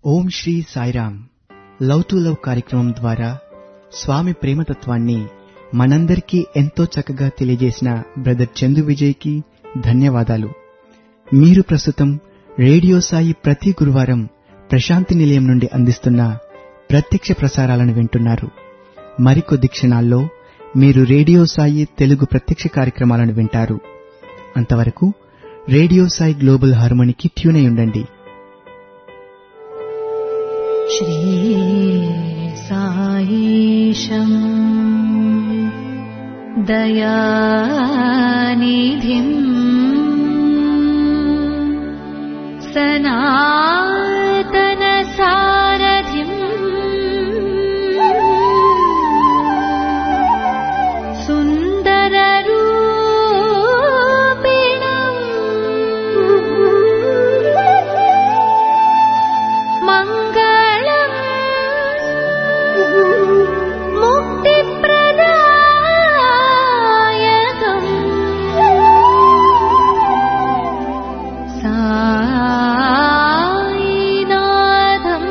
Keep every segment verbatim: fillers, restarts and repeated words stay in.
Om Shri Sairam. Love to love కార్యక్రమం ద్వారా స్వామి ప్రేమతత్వాన్ని మనందరికీ ఎంతో చక్కగా తెలియజేసిన బ్రదర్ చందు విజయ్కి ధన్యవాదాలు. మీరు ప్రస్తుతం రేడియో సాయి ప్రతి గురువారం ప్రశాంతి నిలయం నుండి అందిస్తున్న ప్రత్యక్ష ప్రసారాలను వింటున్నారు. మరికొద్ది క్షణాల్లో మీరు రేడియో సాయి తెలుగు ప్రత్యక్ష కార్యక్రమాలను వింటారు. అంతవరకు రేడియో సాయి గ్లోబల్ హార్మోనికి ట్యూన్ అయి ఉండండి. శ్రీ సాయిశం దయానిధిం సనాతన సారథిం సుందర రూపిణం మంగళం ముక్తి ప్రదాయకం సాయినాథం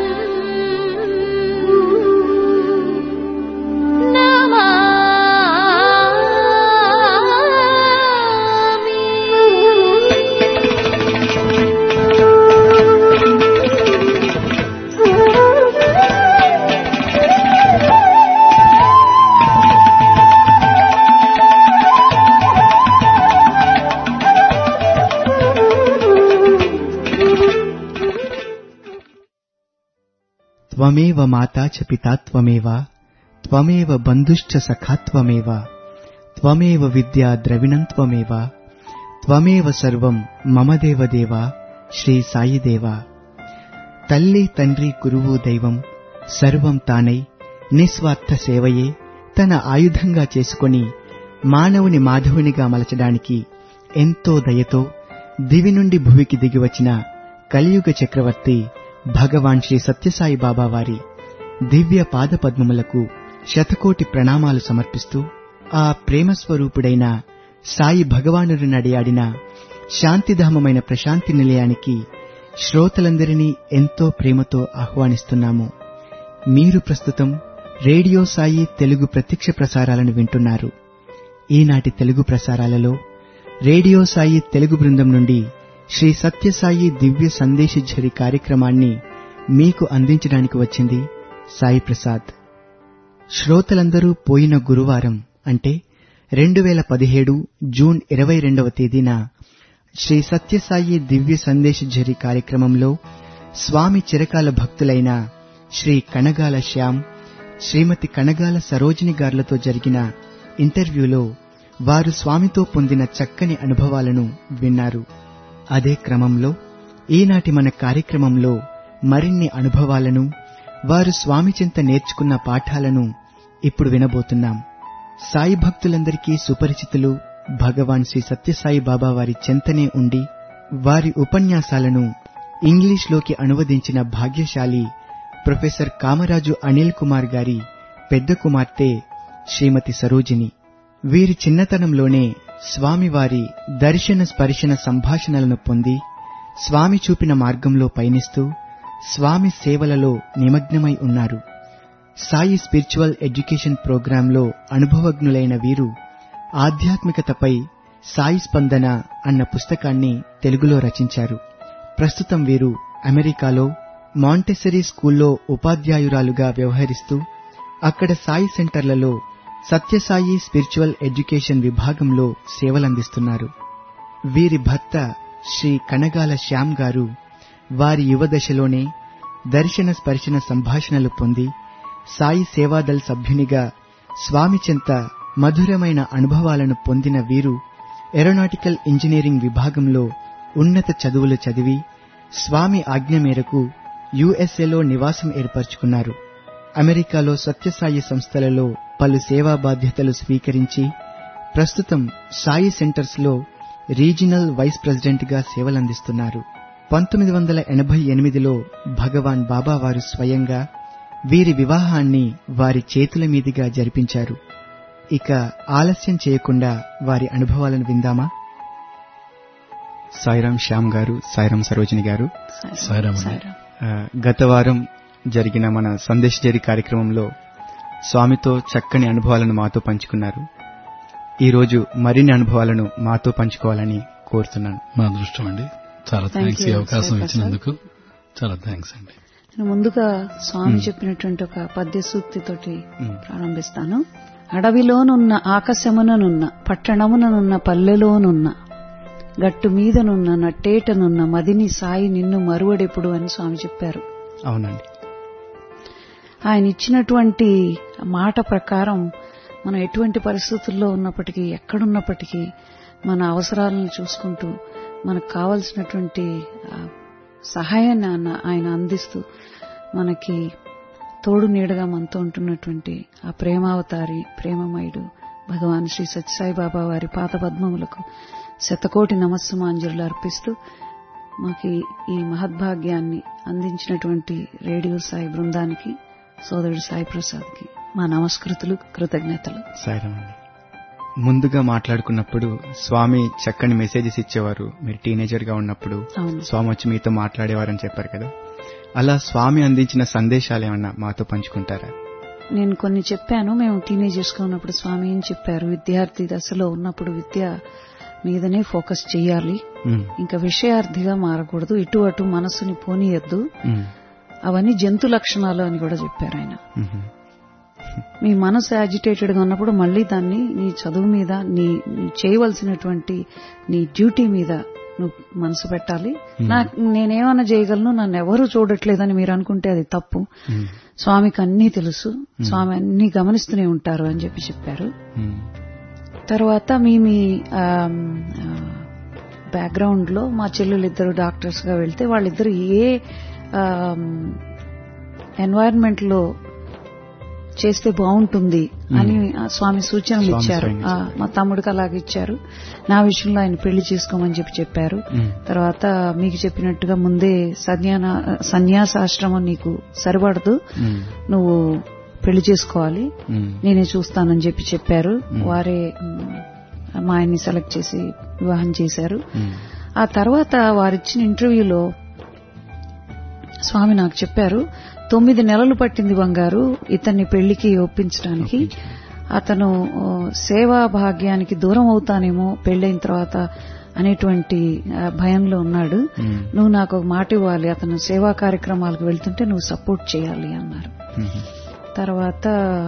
నమామి. త్వమేవ మాతా చ పితా త్వమేవ త్వమేవ బంధుశ్చ సఖా త్వమేవ త్వమేవ విద్యా ద్రవిణం త్వమేవ త్వమేవ సర్వం మమ దేవదేవ శ్రీ సాయిదేవ. తల్లి తండ్రి గురువు దైవం సర్వం తానై నిస్వార్థ సేవయే తన ఆయుధంగా చేసుకొని మానవుని మాధవునిగా మలచడానికి ఎంతో దయతో దివి నుండి భువికి దిగివచ్చిన కలియుగ చక్రవర్తి భగవాన్ శ్రీ సత్యసాయి బాబా వారి దివ్య పాదపద్మములకు శతకోటి ప్రణామాలు సమర్పిస్తూ ఆ ప్రేమస్వరూపుడైన సాయి భగవానుడు నడియాడిన శాంతిధామమైన ప్రశాంతి నిలయానికి శ్రోతలందరినీ ఎంతో ప్రేమతో ఆహ్వానిస్తున్నాము. మీరు ప్రస్తుతం రేడియో సాయి తెలుగు ప్రత్యక్ష ప్రసారాలను వింటున్నారు. ఈనాటి తెలుగు ప్రసారాలలో రేడియో సాయి తెలుగు బృందం నుండి శ్రీ సత్యసాయి దివ్య సందేశఝరి కార్యక్రమాన్ని మీకు అందించడానికి వచ్చింది సాయి ప్రసాద్. శ్రోతలందరూ పోయిన గురువారం అంటే రెండు వేల పదిహేడు జూన్ ఇరవై రెండవ తేదీన శ్రీ సత్యసాయి దివ్య సందేశఝరి కార్యక్రమంలో స్వామి చిరకాల భక్తులైన శ్రీ కణగాల శ్యామ్, శ్రీమతి కణగాల సరోజిని గార్లతో జరిగిన ఇంటర్వ్యూలో వారు స్వామితో పొందిన చక్కని అనుభవాలను విన్నారు. అదే క్రమంలో ఈనాటి మన కార్యక్రమంలో మరిన్ని అనుభవాలను, వారు స్వామి చెంత నేర్చుకున్న పాఠాలను ఇప్పుడు వినబోతున్నాం. సాయి భక్తులందరికీ సుపరిచితులు భగవాన్ శ్రీ సత్యసాయి బాబా వారి చెంతనే ఉండి వారి ఉపన్యాసాలను ఇంగ్లీష్లోకి అనువదించిన భాగ్యశాలి ప్రొఫెసర్ కామరాజు అనిల్ కుమార్ గారి పెద్ద కుమార్తె శ్రీమతి సరోజిని. వీరి చిన్నతనంలోనే స్వామివారి దర్శన స్పర్శన సంభాషణలను పొంది స్వామి చూపిన మార్గంలో పయనిస్తూ స్వామి సేవలలో నిమగ్నమై ఉన్నారు. సాయి స్పిరిచువల్ ఎడ్యుకేషన్ ప్రోగ్రాంలో అనుభవజ్ఞులైన వీరు ఆధ్యాత్మికతపై సాయి స్పందన అన్న పుస్తకాన్ని తెలుగులో రచించారు. ప్రస్తుతం వీరు అమెరికాలో మాంటెసరీ స్కూల్లో ఉపాధ్యాయురాలుగా వ్యవహరిస్తూ అక్కడ సాయి సెంటర్లలో సత్యసాయి స్పిరిచువల్ ఎడ్యుకేషన్ విభాగంలో సేవలందిస్తున్నారు. వీరి భర్త శ్రీ కణగాల శ్యామ్ గారు వారి యువదశలోనే దర్శన స్పర్శన సంభాషణలు పొంది సాయి సేవాదల్ సభ్యునిగా స్వామి చెంత మధురమైన అనుభవాలను పొందిన వీరు ఏరోనాటికల్ ఇంజనీరింగ్ విభాగంలో ఉన్నత చదువులు చదివి స్వామి ఆజ్ఞ మేరకు యుఎస్ఏలో నివాసం ఏర్పరచుకున్నారు. అమెరికాలో సత్యసాయి సంస్థలలో పలు సేవా బాధ్యతలు స్వీకరించి ప్రస్తుతం సాయి సెంటర్స్ లో రీజినల్ వైస్ ప్రెసిడెంట్ గా సేవలందిస్తున్నారు. పంతొమ్మిది వందల ఎనభై ఎనిమిదిలో భగవాన్ బాబా వారు స్వయంగా వీరి వివాహాన్ని వారి చేతుల మీదుగా జరిపించారు. ఇక ఆలస్యం చేయకుండా వారి అనుభవాలను విందామా? సాయిరాం శ్యామ్ గారు, సాయిరాం సరోజిని గారు, సాయిరాం ఆ, గత వారం జరిగిన మన సందేశ్ జరి కార్యక్రమంలో స్వామితో చక్కని అనుభవాలను మాతో పంచుకున్నారు. ఈరోజు మరిన్ని అనుభవాలను మాతో పంచుకోవాలని కోరుతున్నాను. మా అదృష్టం అండి. చాలా Thank థ్యాంక్స్ ఈ you, అవకాశం Sai ఇచ్చినందుకు. చాలా థ్యాంక్స్ అండి. నేను ముందుగా స్వామి మ్. చెప్పినటువంటి ఒక పద్య సూక్తితోటి మ్. ప్రారంభిస్తాను. అడవిలోనున్న ఆకాశముననున్న పట్టణముననున్న పల్లెలోనున్న గట్టు మీదనున్న నట్టేటనున్న మదిని సాయి నిన్ను మరువడెప్పుడు అని స్వామి చెప్పారు. అవునండి. ఆయన ఇచ్చినటువంటి మాట ప్రకారం మనం ఎటువంటి పరిస్థితుల్లో ఉన్నప్పటికీ, ఎక్కడున్నప్పటికీ మన అవసరాలను చూసుకుంటూ మనకు కావలసినటువంటి ఆ, సహాయాన్ని ఆయన- ఆయన అందిస్తూ మనకి తోడు నీడగా మనతో ఉంటున్నటువంటి ఆ ప్రేమావతారి ప్రేమమయుడు భగవాన్ శ్రీ సత్యసాయి బాబా వారి పాత పద్మములకు శతకోటి నమస్సుమాంజలు అర్పిస్తూ మాకు ఈ మహద్భాగ్యాన్ని అందించినటువంటి రేడియో సాయి బృందానికి, సోదరుడు సాయి ప్రసాద్ కి మా నమస్కృతులు, కృతజ్ఞతలు. సాయిరామండి. ముందుగా మాట్లాడుకున్నప్పుడు స్వామి చక్కని మెసేజెస్ ఇచ్చేవారు. మీరు టీనేజర్ గా ఉన్నప్పుడు అవును. స్వామి వచ్చి మీతో మాట్లాడేవారని చెప్పారు కదా. అలా స్వామి అందించిన సందేశాలు ఏమన్నా మాతో పంచుకుంటారా? నేను కొన్ని చెప్పాను. మేము టీనేజర్స్ గా ఉన్నప్పుడు స్వామి ఏం చెప్పారు, విద్యార్థి దశలో ఉన్నప్పుడు విద్య మీదనే ఫోకస్ చేయాలి, మ్మ్. ఇంకా విషయార్థిగా మారకూడదు, ఇటు అటు మనస్సుని పోనీయద్దు, మ్మ్. అవన్నీ జంతు లక్షణాలు అని కూడా చెప్పారు ఆయన. మ్మ్. మీ మనసు యాజిటేటెడ్ గా ఉన్నప్పుడు మళ్లీ దాన్ని నీ చదువు మీద, నీ నీ చేయవలసినటువంటి నీ డ్యూటీ మీద నువ్వు మనసు పెట్టాలి. నాకు నేనేమన్నా చేయగలను, నన్ను ఎవరూ చూడట్లేదని మీరు అనుకుంటే అది తప్పు. మ్మ్. స్వామికి అన్నీ తెలుసు, స్వామి అన్ని గమనిస్తూనే ఉంటారు అని చెప్పి చెప్పారు. మ్మ్. తర్వాత మీ మీ బ్యాక్గ్రౌండ్ లో మా చెల్లెలు ఇద్దరు డాక్టర్స్ గా వెళ్తే వాళ్ళిద్దరు ఏ ఎన్వైరన్మెంట్ లో చేస్తే బాగుంటుంది అని ఆ స్వామి సూచనలు స్వామి ఇచ్చారు. స్వయంగా ఆ, మా తమ్ముడికి అలాగే ఇచ్చారు. నా విషయంలో ఆయన పెళ్లి చేసుకోమని చెప్పి చెప్పారు. మ్మ్. తర్వాత మీకు చెప్పినట్టుగా ముందే సన్యాన సన్యాసాశ్రమం నీకు సరిపడదు, మ్మ్. నువ్వు పెళ్లి చేసుకోవాలి, మ్మ్. నేనే చూస్తానని చెప్పి చెప్పారు. మ్మ్. వారే మ్, మా ఆయన్ని సెలెక్ట్ చేసి వివాహం చేశారు. మ్మ్. ఆ తర్వాత వారిచ్చిన ఇంటర్వ్యూలో స్వామి నాకు చెప్పారు, తొమ్మిది నెలలు పట్టింది బంగారు ఇతన్ని పెళ్లికి ఒప్పించడానికి. అతను ఆ, సేవా భాగ్యానికి దూరం అవుతానేమో పెళ్లైన తర్వాత అనేటువంటి ఆ, భయంలో ఉన్నాడు. మ్మ్. నువ్వు నాకు ఒక మాట ఇవ్వాలి, అతను సేవా కార్యక్రమాలకు వెళ్తుంటే నువ్వు సపోర్ట్ చేయాలి అన్నారు. మ్మ్. తర్వాత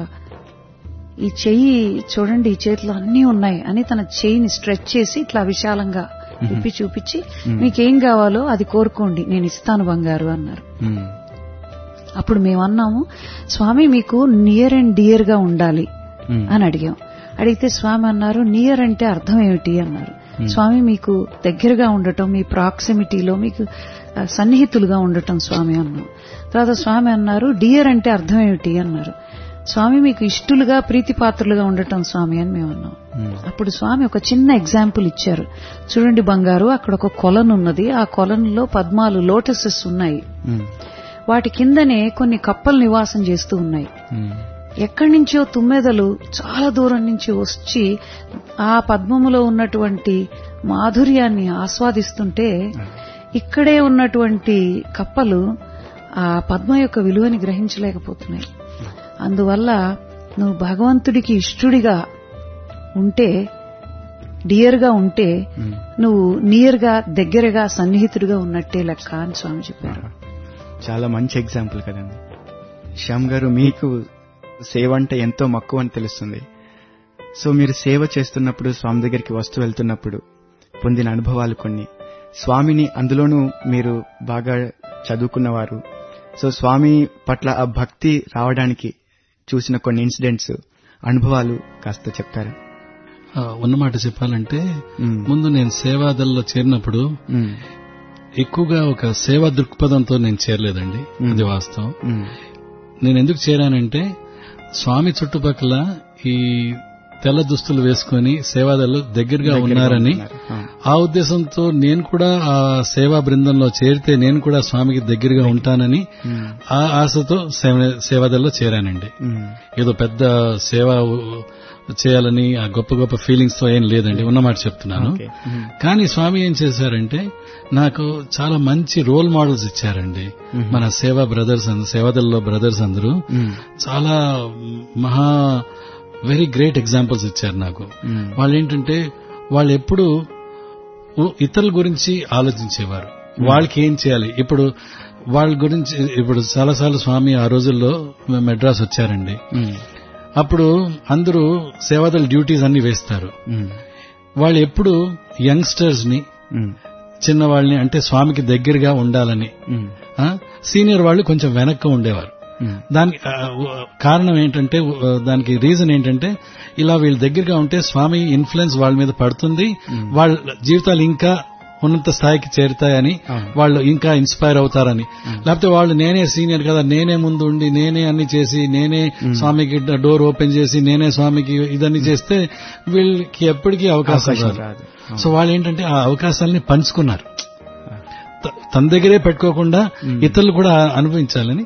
ఈ చెయ్యి చూడండి, ఈ చేతిలో అన్నీ ఉన్నాయి అని తన చెయ్యిని స్ట్రెచ్ చేసి ఇట్లా విశాలంగా విప్పి చూపించి, మీకేం కావాలో అది కోరుకోండి, నేను ఇస్తాను బంగారు అన్నారు. మ్మ్. అప్పుడు మేమన్నాము, స్వామి మీకు నియర్ అండ్ డియర్ గా ఉండాలి మ్మ్. అని అడిగాం. అడిగితే స్వామి అన్నారు, నియర్ అంటే అర్థం ఏమిటి అన్నారు. స్వామి మీకు దగ్గరగా ఉండటం, మీ ప్రాక్సిమిటీలో మీకు ఆ, సన్నిహితులుగా ఉండటం స్వామి అన్నాం. తర్వాత స్వామి అన్నారు, డియర్ అంటే అర్థం ఏమిటి అన్నారు. స్వామి మీకు ఇష్టలుగా ప్రీతిపాత్రులుగా ఉండటం స్వామి అని మేము అన్నాం. మ్మ్. అప్పుడు స్వామి ఒక చిన్న ఎగ్జాంపుల్ ఇచ్చారు. చూడండి బంగారు, అక్కడ ఒక కొలను ఉన్నది, ఆ కొలనులో పద్మాలు లోటసెస్ ఉన్నాయి, మ్మ్. వాటి కిందనే కొన్ని కప్పలు నివాసం చేస్తూ ఉన్నాయి. మ్మ్. ఎక్కడి నుంచో తుమ్మెదలు చాలా దూరం నుంచి వచ్చి ఆ పద్మములో ఉన్నటువంటి మాధుర్యాన్ని ఆస్వాదిస్తుంటే, ఇక్కడే ఉన్నటువంటి కప్పలు ఆ పద్మ యొక్క విలువని గ్రహించలేకపోతున్నాయి. అందువల్ల నువ్వు భగవంతుడికి ఇష్టుడిగా ఉంటే, డియర్ గా ఉంటే, మ్మ్. నువ్వు నియర్ గా దగ్గరగా సన్నిహితుడిగా ఉన్నట్టే లెక్క అని స్వామి చెప్పారు. చాలా మంచి ఎగ్జాంపుల్ కదండి. శ్యామ్ గారు, మీకు సేవ అంటే ఎంతో మక్కువ అని తెలుస్తుంది. సో మీరు సేవ చేస్తున్నప్పుడు, స్వామి దగ్గరికి వస్తూ వెళ్తున్నప్పుడు పొందిన అనుభవాలు కొన్ని, స్వామిని అందులోనూ మీరు బాగా చదువుకున్నవారు, సో స్వామి పట్ల ఆ భక్తి రావడానికి చూసిన కొన్ని ఇన్సిడెంట్స్, అనుభవాలు కాస్త చెప్తారా? ఆ, ఉన్నమాట చెప్పాలంటే మ్మ్. ముందు నేను సేవాదల్లో చేరినప్పుడు మ్మ్. ఎక్కువగా ఒక సేవా దృక్పథంతో నేను చేరలేదండి. మ్మ్. అది వాస్తవం. మ్మ్. నేను ఎందుకు చేరానంటే, స్వామి చుట్టుపక్కల ఈ తెల్ల దుస్తులు వేసుకుని సేవాదల్లో దగ్గరగా ఉన్నారని ఆ ఉద్దేశంతో నేను కూడా ఆ సేవా బృందంలో చేరితే నేను కూడా స్వామికి దగ్గరగా ఉంటానని ఆ ఆశతో సేవాదల్లో చేరానండి. ఏదో పెద్ద సేవ చేయాలని ఆ గొప్ప గొప్ప ఫీలింగ్స్ తో ఏం లేదండి, ఉన్నమాట చెప్తున్నాను. కానీ స్వామి ఏం చేశారంటే నాకు చాలా మంచి రోల్ మోడల్స్ ఇచ్చారండి. మన సేవా బ్రదర్స్ అందరూ, సేవాదల్లో బ్రదర్స్ అందరూ చాలా మహా వెరీ గ్రేట్ ఎగ్జాంపుల్స్ ఇచ్చారు నాకు. వాళ్ళు ఏంటంటే వాళ్ళు ఎప్పుడు ఇతరుల గురించి ఆలోచించేవారు, వాళ్ళకి ఏం చేయాలి. ఇప్పుడు వాళ్ళ గురించి ఇప్పుడు చాలాసార్లు స్వామి ఆ రోజుల్లో మెడ్రాస్ వచ్చారండి. అప్పుడు అందరూ సేవాదళ డ్యూటీస్ అన్ని వేస్తారు. వాళ్ళు ఎప్పుడు యంగ్స్టర్స్ ని, చిన్నవాళ్ళని, అంటే స్వామికి దగ్గరగా ఉండాలని, సీనియర్ వాళ్ళు కొంచెం వెనక్కి ఉండేవారు. దానికి కారణం ఏంటంటే, దానికి రీజన్ ఏంటంటే ఇలా వీళ్ళ దగ్గరగా ఉంటే స్వామి ఇన్ఫ్లుయెన్స్ వాళ్ళ మీద పడుతుంది, వాళ్ళ జీవితాలు ఇంకా ఉన్నత స్థాయికి చేరుతాయని, వాళ్ళు ఇంకా ఇన్స్పైర్ అవుతారని. లేకపోతే వాళ్ళు నేనే సీనియర్ కదా, నేనే ముందు ఉండి నేనే అన్ని చేసి నేనే స్వామికి డోర్ ఓపెన్ చేసి నేనే స్వామికి ఇదన్నీ చేస్తే వీళ్ళకి ఎప్పటికీ అవకాశం రాదు. సో వాళ్ళు ఏంటంటే ఆ అవకాశాలని పంచుకున్నారు, తన దగ్గరే పెట్టుకోకుండా ఇతరులు కూడా అనుభవించాలని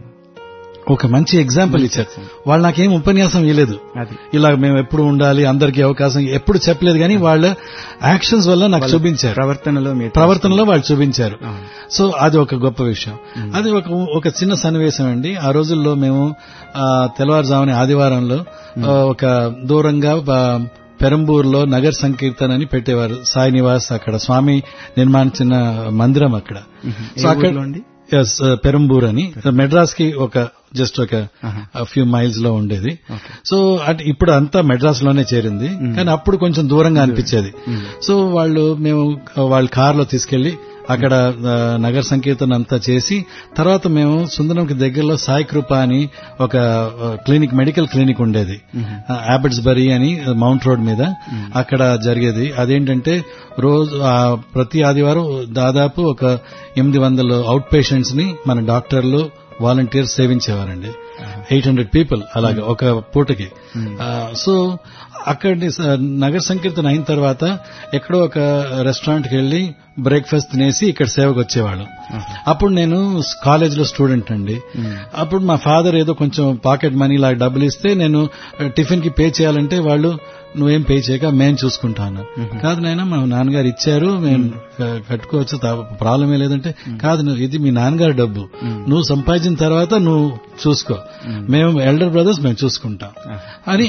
ఒక మంచి ఎగ్జాంపుల్ ఇచ్చారు. వాళ్ళు నాకేం ఉపన్యాసం ఇవ్వలేదు, ఇలా మేము ఎప్పుడు ఉండాలి, అందరికీ అవకాశం ఎప్పుడు చెప్పలేదు, కానీ వాళ్ళ యాక్షన్స్ వల్ల నాకు చూపించారు, ప్రవర్తనలో ప్రవర్తనలో వాళ్ళు చూపించారు. సో అది ఒక గొప్ప విషయం. అది ఒక ఒక చిన్న సన్నివేశం అండి. ఆ రోజుల్లో మేము తెల్లవారుజామున ఆదివారంలో ఒక దూరంగా పెరంబూరులో నగర్ సంకీర్తన అని పెట్టేవారు. సాయి నివాస్, అక్కడ స్వామి నిర్మాణించిన మందిరం అక్కడ. సో అక్కడ పెరంబూర్ అని మెడ్రాస్ కి ఒక జస్ట్ ఒక ఫ్యూ మైల్స్ లో ఉండేది. సో అంటే ఇప్పుడు అంతా మెడ్రాస్ లోనే చేరింది, కానీ అప్పుడు కొంచెం దూరంగా అనిపించేది. సో వాళ్ళు మేము వాళ్ళ కారులో తీసుకెళ్లి అక్కడ నగర సంకీర్తన అంతా చేసి తర్వాత మేము సుందరంకి దగ్గరలో సాయి కృప అని ఒక క్లినిక్, మెడికల్ క్లినిక్ ఉండేది, ఆబట్స్బరీ అని మౌంట్ రోడ్ మీద, అక్కడ జరిగేది. అదేంటంటే రోజు ప్రతి ఆదివారం దాదాపు ఒక ఎనిమిది వందల అవుట్ పేషెంట్స్ ని మన డాక్టర్లు వాలంటీర్స్ సేవించేవారండి. ఎయిట్ హండ్రెడ్ పీపుల్ అలాగే ఒక పూటకి. సో అక్కడి నగర సంకీర్తన అయిన తర్వాత ఎక్కడో ఒక రెస్టారెంట్కి వెళ్లి బ్రేక్ఫాస్ట్ తినేసి ఇక్కడ సేవకు వచ్చేవాళ్ళు. అప్పుడు నేను కాలేజ్ లో స్టూడెంట్ అండి. అప్పుడు మా ఫాదర్ ఏదో కొంచెం పాకెట్ మనీ లాగా డబ్బులు ఇస్తే నేను టిఫిన్ కి పే చేయాలంటే వాళ్ళు నువ్వేం పే చేయక మేము చూసుకుంటాను. కాదు నాయన మా నాన్నగారు ఇచ్చారు, మేము కట్టుకోవచ్చు, ప్రాబ్లం ఏ లేదంటే, కాదు ఇది మీ నాన్నగారి డబ్బు, నువ్వు సంపాదించిన తర్వాత నువ్వు చూసుకో, మేము ఎల్డర్ బ్రదర్స్ మేము చూసుకుంటాం అని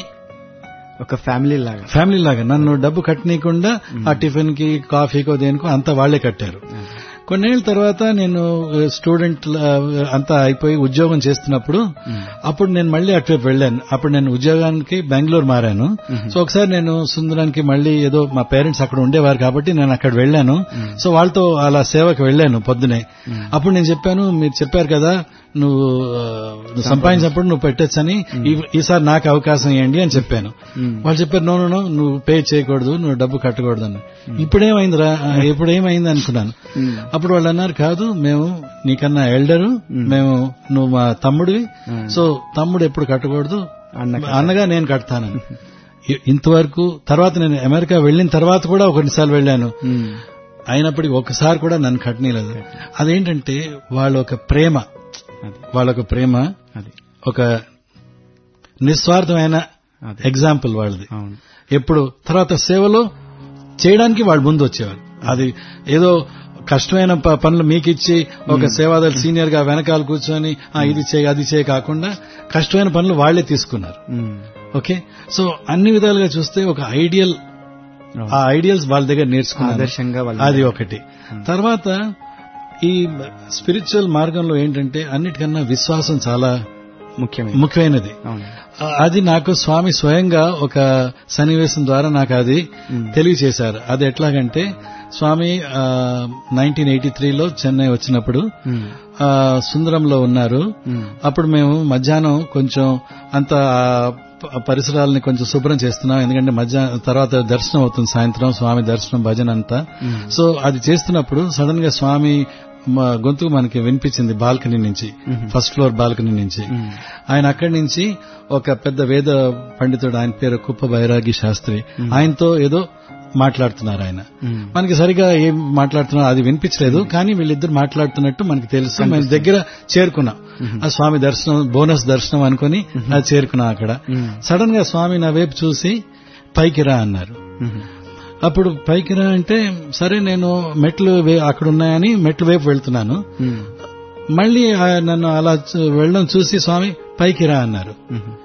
ఒక ఫ్యామిలీ లాగా ఫ్యామిలీ లాగా నన్ను డబ్బు కట్టనీయకుండా ఆ టిఫిన్ కి కాఫీకో దేనికో అంతా వాళ్లే కట్టారు. కొన్నేళ్ల తర్వాత నేను స్టూడెంట్ అంతా అయిపోయి ఉద్యోగం చేస్తున్నప్పుడు అప్పుడు నేను మళ్లీ అటువైపు వెళ్లాను. అప్పుడు నేను ఉద్యోగానికి బెంగళూరు మారాను. సో ఒకసారి నేను సుందరానికి మళ్లీ ఏదో మా పేరెంట్స్ అక్కడ ఉండేవారు కాబట్టి నేను అక్కడ వెళ్లాను. సో వాళ్ళతో అలా సేవకు వెళ్లాను పొద్దునే. అప్పుడు నేను చెప్పాను, మీరు చెప్పారు కదా నువ్వు సంపాదించినప్పుడు నువ్వు పెట్టొచ్చని, ఈసారి నాకు అవకాశం ఇవ్వండి అని చెప్పాను. వాళ్ళు చెప్పారు, నో నో నువ్వు పే చేయకూడదు, నువ్వు డబ్బు కట్టకూడదు అని. ఇప్పుడేమైందిరా, ఇప్పుడేమైంది అనుకున్నాను. అప్పుడు వాళ్ళు అన్నారు, కాదు మేము నీకన్నా ఎల్డరు, మేము నువ్వు మా తమ్ముడివి, సో తమ్ముడు ఎప్పుడు కట్టకూడదు, అన్నగా నేను కడతానని. ఇంతవరకు తర్వాత నేను అమెరికా వెళ్లిన తర్వాత కూడా ఒక రెండుసార్లు వెళ్లాను, అయినప్పటికీ ఒకసారి కూడా నన్ను కట్టనీయలేదు. అదేంటంటే వాళ్ళ ఒక ప్రేమ, వాళ్ళొక ప్రేమ, ఒక నిస్వార్థమైన ఎగ్జాంపుల్ వాళ్ళది. ఎప్పుడు తర్వాత సేవలో చేయడానికి వాళ్ళు ముందు వచ్చేవారు. అది ఏదో కష్టమైన పనులు మీకు ఇచ్చి ఒక సేవాదళ సీనియర్ గా వెనకాల కూర్చొని ఇది చేయి అది చేయి కాకుండా కష్టమైన పనులు వాళ్లే తీసుకున్నారు. ఓకే, సో అన్ని విధాలుగా చూస్తే ఒక ఐడియల్, ఆ ఐడియల్స్ వాళ్ళ దగ్గర నేర్చుకున్నారు, అది ఒకటి. తర్వాత ఈ స్పిరిచువల్ మార్గంలో ఏంటంటే అన్నిటికన్నా విశ్వాసం చాలా ముఖ్యమైనది. అది నాకు స్వామి స్వయంగా ఒక సన్నివేశం ద్వారా నాకు అది తెలియచేశారు. అది ఎట్లాగంటే స్వామి నైన్టీన్ ఎయిటీ త్రీలో చెన్నై వచ్చినప్పుడు సుందరంలో ఉన్నారు. అప్పుడు మేము మధ్యాహ్నం కొంచెం అంత పరిసరాలని కొంచెం శుభ్రం చేస్తున్నాం, ఎందుకంటే మధ్యాహ్నం తర్వాత దర్శనం అవుతుంది, సాయంత్రం స్వామి దర్శనం భజన అంతా. సో అది చేస్తున్నప్పుడు సడన్ గా స్వామి మా గొంతు మనకి వినిపించింది బాల్కనీ నుంచి, ఫస్ట్ ఫ్లోర్ బాల్కనీ నుంచి. ఆయన అక్కడి నుంచి ఒక పెద్ద వేద పండితుడు, ఆయన పేరు కుప్ప బైరాగి శాస్త్రి, ఆయనతో ఏదో మాట్లాడుతున్నారు. ఆయన మనకి సరిగా ఏం మాట్లాడుతున్నారు అది వినిపించలేదు, కానీ వీళ్ళిద్దరు మాట్లాడుతున్నట్టు మనకి తెలుసు. మేము దగ్గర చేరుకున్నాం, ఆ స్వామి దర్శనం బోనస్ దర్శనం అనుకుని అది చేరుకున్నాం. అక్కడ సడన్ గా స్వామి నా వైపు చూసి పైకి రా అన్నారు. అప్పుడు పైకి రా అంటే సరే నేను మెట్లు అక్కడ ఉన్నాయని మెట్లు వైపు వెళ్తున్నాను. మళ్ళీ నన్ను అలా వెళ్ళడం చూసి స్వామి పైకి రా అన్నారు.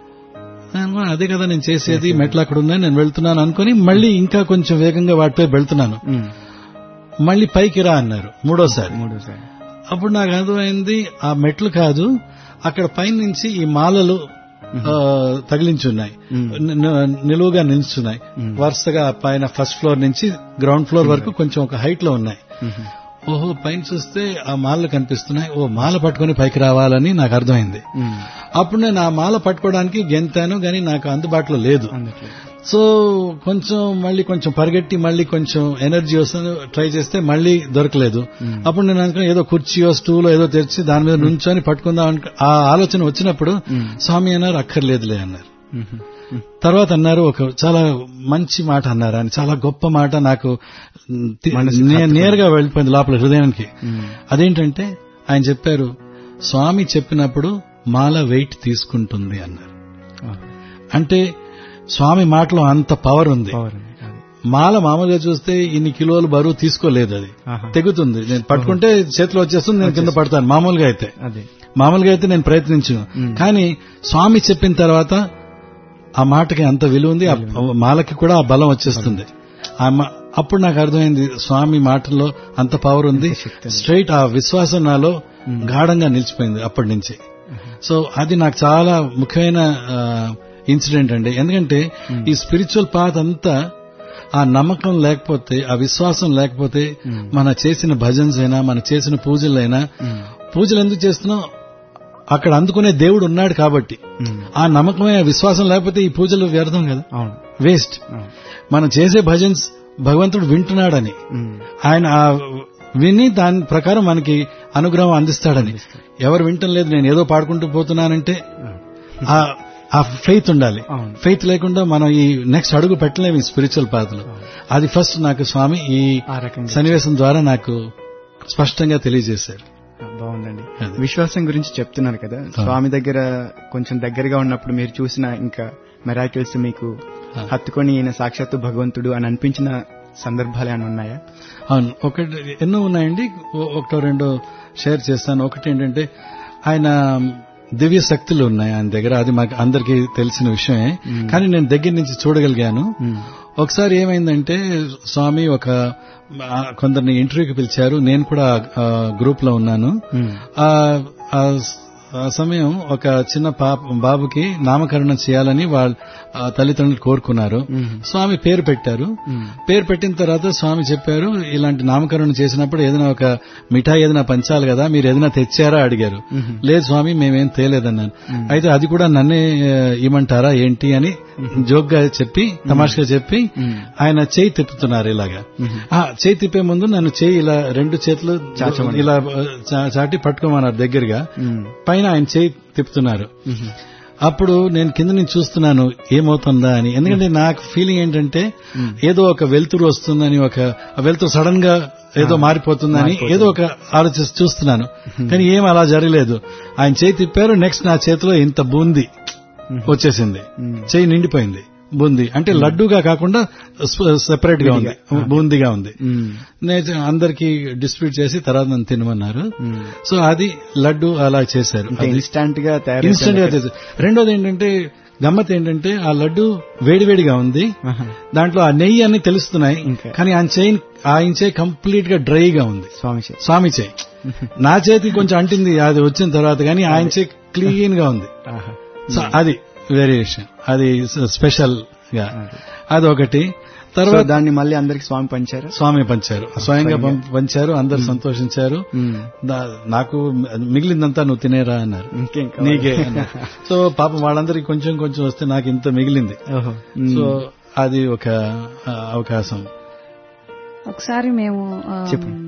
అదే కదా నేను చేసేది, మెట్లు అక్కడ ఉన్నాయి నేను వెళ్తున్నాను అనుకుని మళ్ళీ ఇంకా కొంచెం వేగంగా వాటిపై వెళ్తున్నాను. మళ్ళీ పైకి రా అన్నారు మూడోసారి. మూడోసారి అప్పుడు నాకు అర్థమైంది ఆ మెట్లు కాదు, అక్కడ పైనుంచి ఈ మాలలు తగిలించున్నాయి, నిలువుగా నిల్చున్నాయి వరుసగా పైన ఫస్ట్ ఫ్లోర్ నుంచి గ్రౌండ్ ఫ్లోర్ వరకు కొంచెం ఒక హైట్ లో ఉన్నాయి. ఓహో పైన చూస్తే ఆ మాలలు కనిపిస్తున్నాయి, ఓ మాల పట్టుకుని పైకి రావాలని నాకు అర్థమైంది. అప్పుడు నేను ఆ మాల పట్టుకోవడానికి గెంతాను, కానీ నాకు అందుబాటులో లేదు. సో కొంచెం మళ్ళీ కొంచెం పరిగెట్టి మళ్ళీ కొంచెం ఎనర్జీ వస్తుంది ట్రై చేస్తే మళ్ళీ దొరకలేదు. అప్పుడు నేను అనుకున్నా ఏదో కుర్చీయో స్టూలో ఏదో తెరిచి దాని మీద నుంచొని పట్టుకుందాం ఆ ఆలోచన వచ్చినప్పుడు స్వామి అన్నారు అక్కర్లేదులే అన్నారు. తర్వాత అన్నారు ఒక చాలా మంచి మాట అన్నారు, ఆయన చాలా గొప్ప మాట, నాకు నేరుగా వెళ్ళిపోయింది లోపల హృదయానికి. అదేంటంటే ఆయన చెప్పారు స్వామి చెప్పినప్పుడు మాల వెయిట్ తీసుకుంటుంది అన్నారు. అంటే స్వామి మాటలో అంత పవర్ ఉంది. మాల మామూలుగా చూస్తే ఇన్ని కిలోలు బరువు తీసుకోలేదు, అది తెగుతుంది. నేను పట్టుకుంటే చేతిలో వచ్చేస్తుంది, నేను కింద పడతాను. మామూలుగా అయితే మామూలుగా అయితే నేను ప్రయత్నించను, కానీ స్వామి చెప్పిన తర్వాత ఆ మాటకి అంత విలువ ఉంది, ఆ మాలకి కూడా ఆ బలం వచ్చేస్తుంది. అప్పుడు నాకు అర్థమైంది స్వామి మాటల్లో అంత పవర్ ఉంది. స్ట్రైట్ ఆ విశ్వాసం నాలో గాఢంగా నిలిచిపోయింది అప్పటి నుంచి. సో అది నాకు చాలా ముఖ్యమైన ఇన్సిడెంట్ అండి. ఎందుకంటే ఈ స్పిరిచువల్ పాత్ అంతా ఆ నమ్మకం లేకపోతే, ఆ విశ్వాసం లేకపోతే మన చేసిన భజన్స్ అయినా మన చేసిన పూజలైనా, పూజలు ఎందుకు చేస్తున్నాం అక్కడ అందుకునే దేవుడు ఉన్నాడు కాబట్టి, ఆ నమ్మకమే విశ్వాసం లేకపోతే ఈ పూజలు వ్యర్థం కదా, వేస్ట్. మనం చేసే భజన్స్ భగవంతుడు వింటున్నాడని, ఆయన విని దాని ప్రకారం మనకి అనుగ్రహం అందిస్తాడని. ఎవరు వింటం లేదు నేను ఏదో పాడుకుంటూ పోతున్నానంటే ఆ ఫెయిత్ ఉండాలి. ఫెయిత్ లేకుండా మనం ఈ నెక్స్ట్ అడుగు పెట్టలేము ఈ స్పిరిచువల్ పాత్రలో. అది ఫస్ట్ నాకు స్వామి ఈ సన్నివేశం ద్వారా నాకు స్పష్టంగా తెలియజేశారు. బాగుందండి. విశ్వాసం గురించి చెప్తున్నారు కదా, స్వామి దగ్గర కొంచెం దగ్గరగా ఉన్నప్పుడు మీరు చూసిన ఇంకా మెరాకిల్స్ మీకు హత్తుకొని ఈయన సాక్షాత్తు భగవంతుడు అని అనిపించిన సందర్భాలు ఏమైనా ఉన్నాయా? అవును, ఒకటి ఎన్నో ఉన్నాయండి. ఒకటో రెండో షేర్ చేస్తాను. ఒకటి ఏంటంటే ఆయన దివ్య శక్తులు ఉన్నాయి ఆయన దగ్గర, అది మాకు అందరికీ తెలిసిన విషయమే, కానీ నేను దగ్గర నుంచి చూడగలిగాను. ఒకసారి ఏమైందంటే స్వామి ఒక కొందరిని ఇంటర్వ్యూకి పిలిచారు, నేను కూడా గ్రూప్ లో ఉన్నాను. ఆ సమయం ఒక చిన్న పాప బాబుకి నామకరణం చేయాలని వాళ్ళ తల్లిదండ్రులు కోరుకున్నారు. స్వామి పేరు పెట్టారు. పేరు పెట్టిన తర్వాత స్వామి చెప్పారు ఇలాంటి నామకరణం చేసినప్పుడు ఏదైనా ఒక మిఠాయి ఏదైనా పంచాలి కదా, మీరు ఏదైనా తెచ్చారా అడిగారు. లేదు స్వామి మేమేం తేలేదన్నాను. అయితే అది కూడా నన్నే ఇమ్మంటారా ఏంటి అని జోక్గా చెప్పి తమాషగా చెప్పి ఆయన చేయి తిప్పుతున్నారు. ఇలాగా చేయి తిప్పే ముందు నన్ను చేయి ఇలా రెండు చేతులు ఇలా చాటి పట్టుకోమన్నారు దగ్గరగా. పైన ఆయన చేయి తిప్పుతున్నారు. అప్పుడు నేను కింద నుంచి చూస్తున్నాను ఏమవుతుందా అని. ఎందుకంటే నాకు ఫీలింగ్ ఏంటంటే ఏదో ఒక వెలుతురు వస్తుందని, ఒక వెలుతురు సడన్ గా ఏదో మారిపోతుందని ఏదో ఒక ఆలోచిస్తూ చూస్తున్నాను. కానీ ఏం అలా జరగలేదు. ఆయన చేయి తిప్పారు, నెక్స్ట్ నా చేతిలో ఇంత బూంది వచ్చేసింది, చేయి నిండిపోయింది. బూందీ అంటే లడ్డూగా కాకుండా సెపరేట్ గా ఉంది, బూందీగా ఉంది. నేను అందరికి డిస్ట్రిబ్యూట్ చేసి తర్వాత నన్ను తినమన్నారు. సో అది లడ్డు అలా చేశారు, ఇన్స్టంట్ గా ఇన్స్టంట్ గా చేశారు. రెండోది ఏంటంటే గమ్మత్ ఏంటంటే ఆ లడ్డు వేడివేడిగా ఉంది, దాంట్లో ఆ నెయ్యి అన్ని తెలుస్తున్నాయి, కానీ ఆయన చేయి ఆయన చేయి కంప్లీట్ గా డ్రైగా ఉంది. స్వామి స్వామి చేయి నా చేతికి కొంచెం అంటింది అది వచ్చిన తర్వాత, కానీ ఆయన చేయి క్లీన్ గా ఉంది. సో అది వేరియేషన్, అది స్పెషల్ గా అదొకటి. తర్వాత దాన్ని మళ్ళీ అందరికి స్వామి పంచారు. స్వామి పంచారు, స్వయంగా పంచారు, అందరు సంతోషించారు. నాకు మిగిలిందంతా నువ్వు తినేరా అన్నారు, నీకే. సో పాపం వాళ్ళందరికీ కొంచెం కొంచెం వస్తే నాకు ఇంత మిగిలింది. సో అది ఒక అవకాశం. ఒకసారి మేము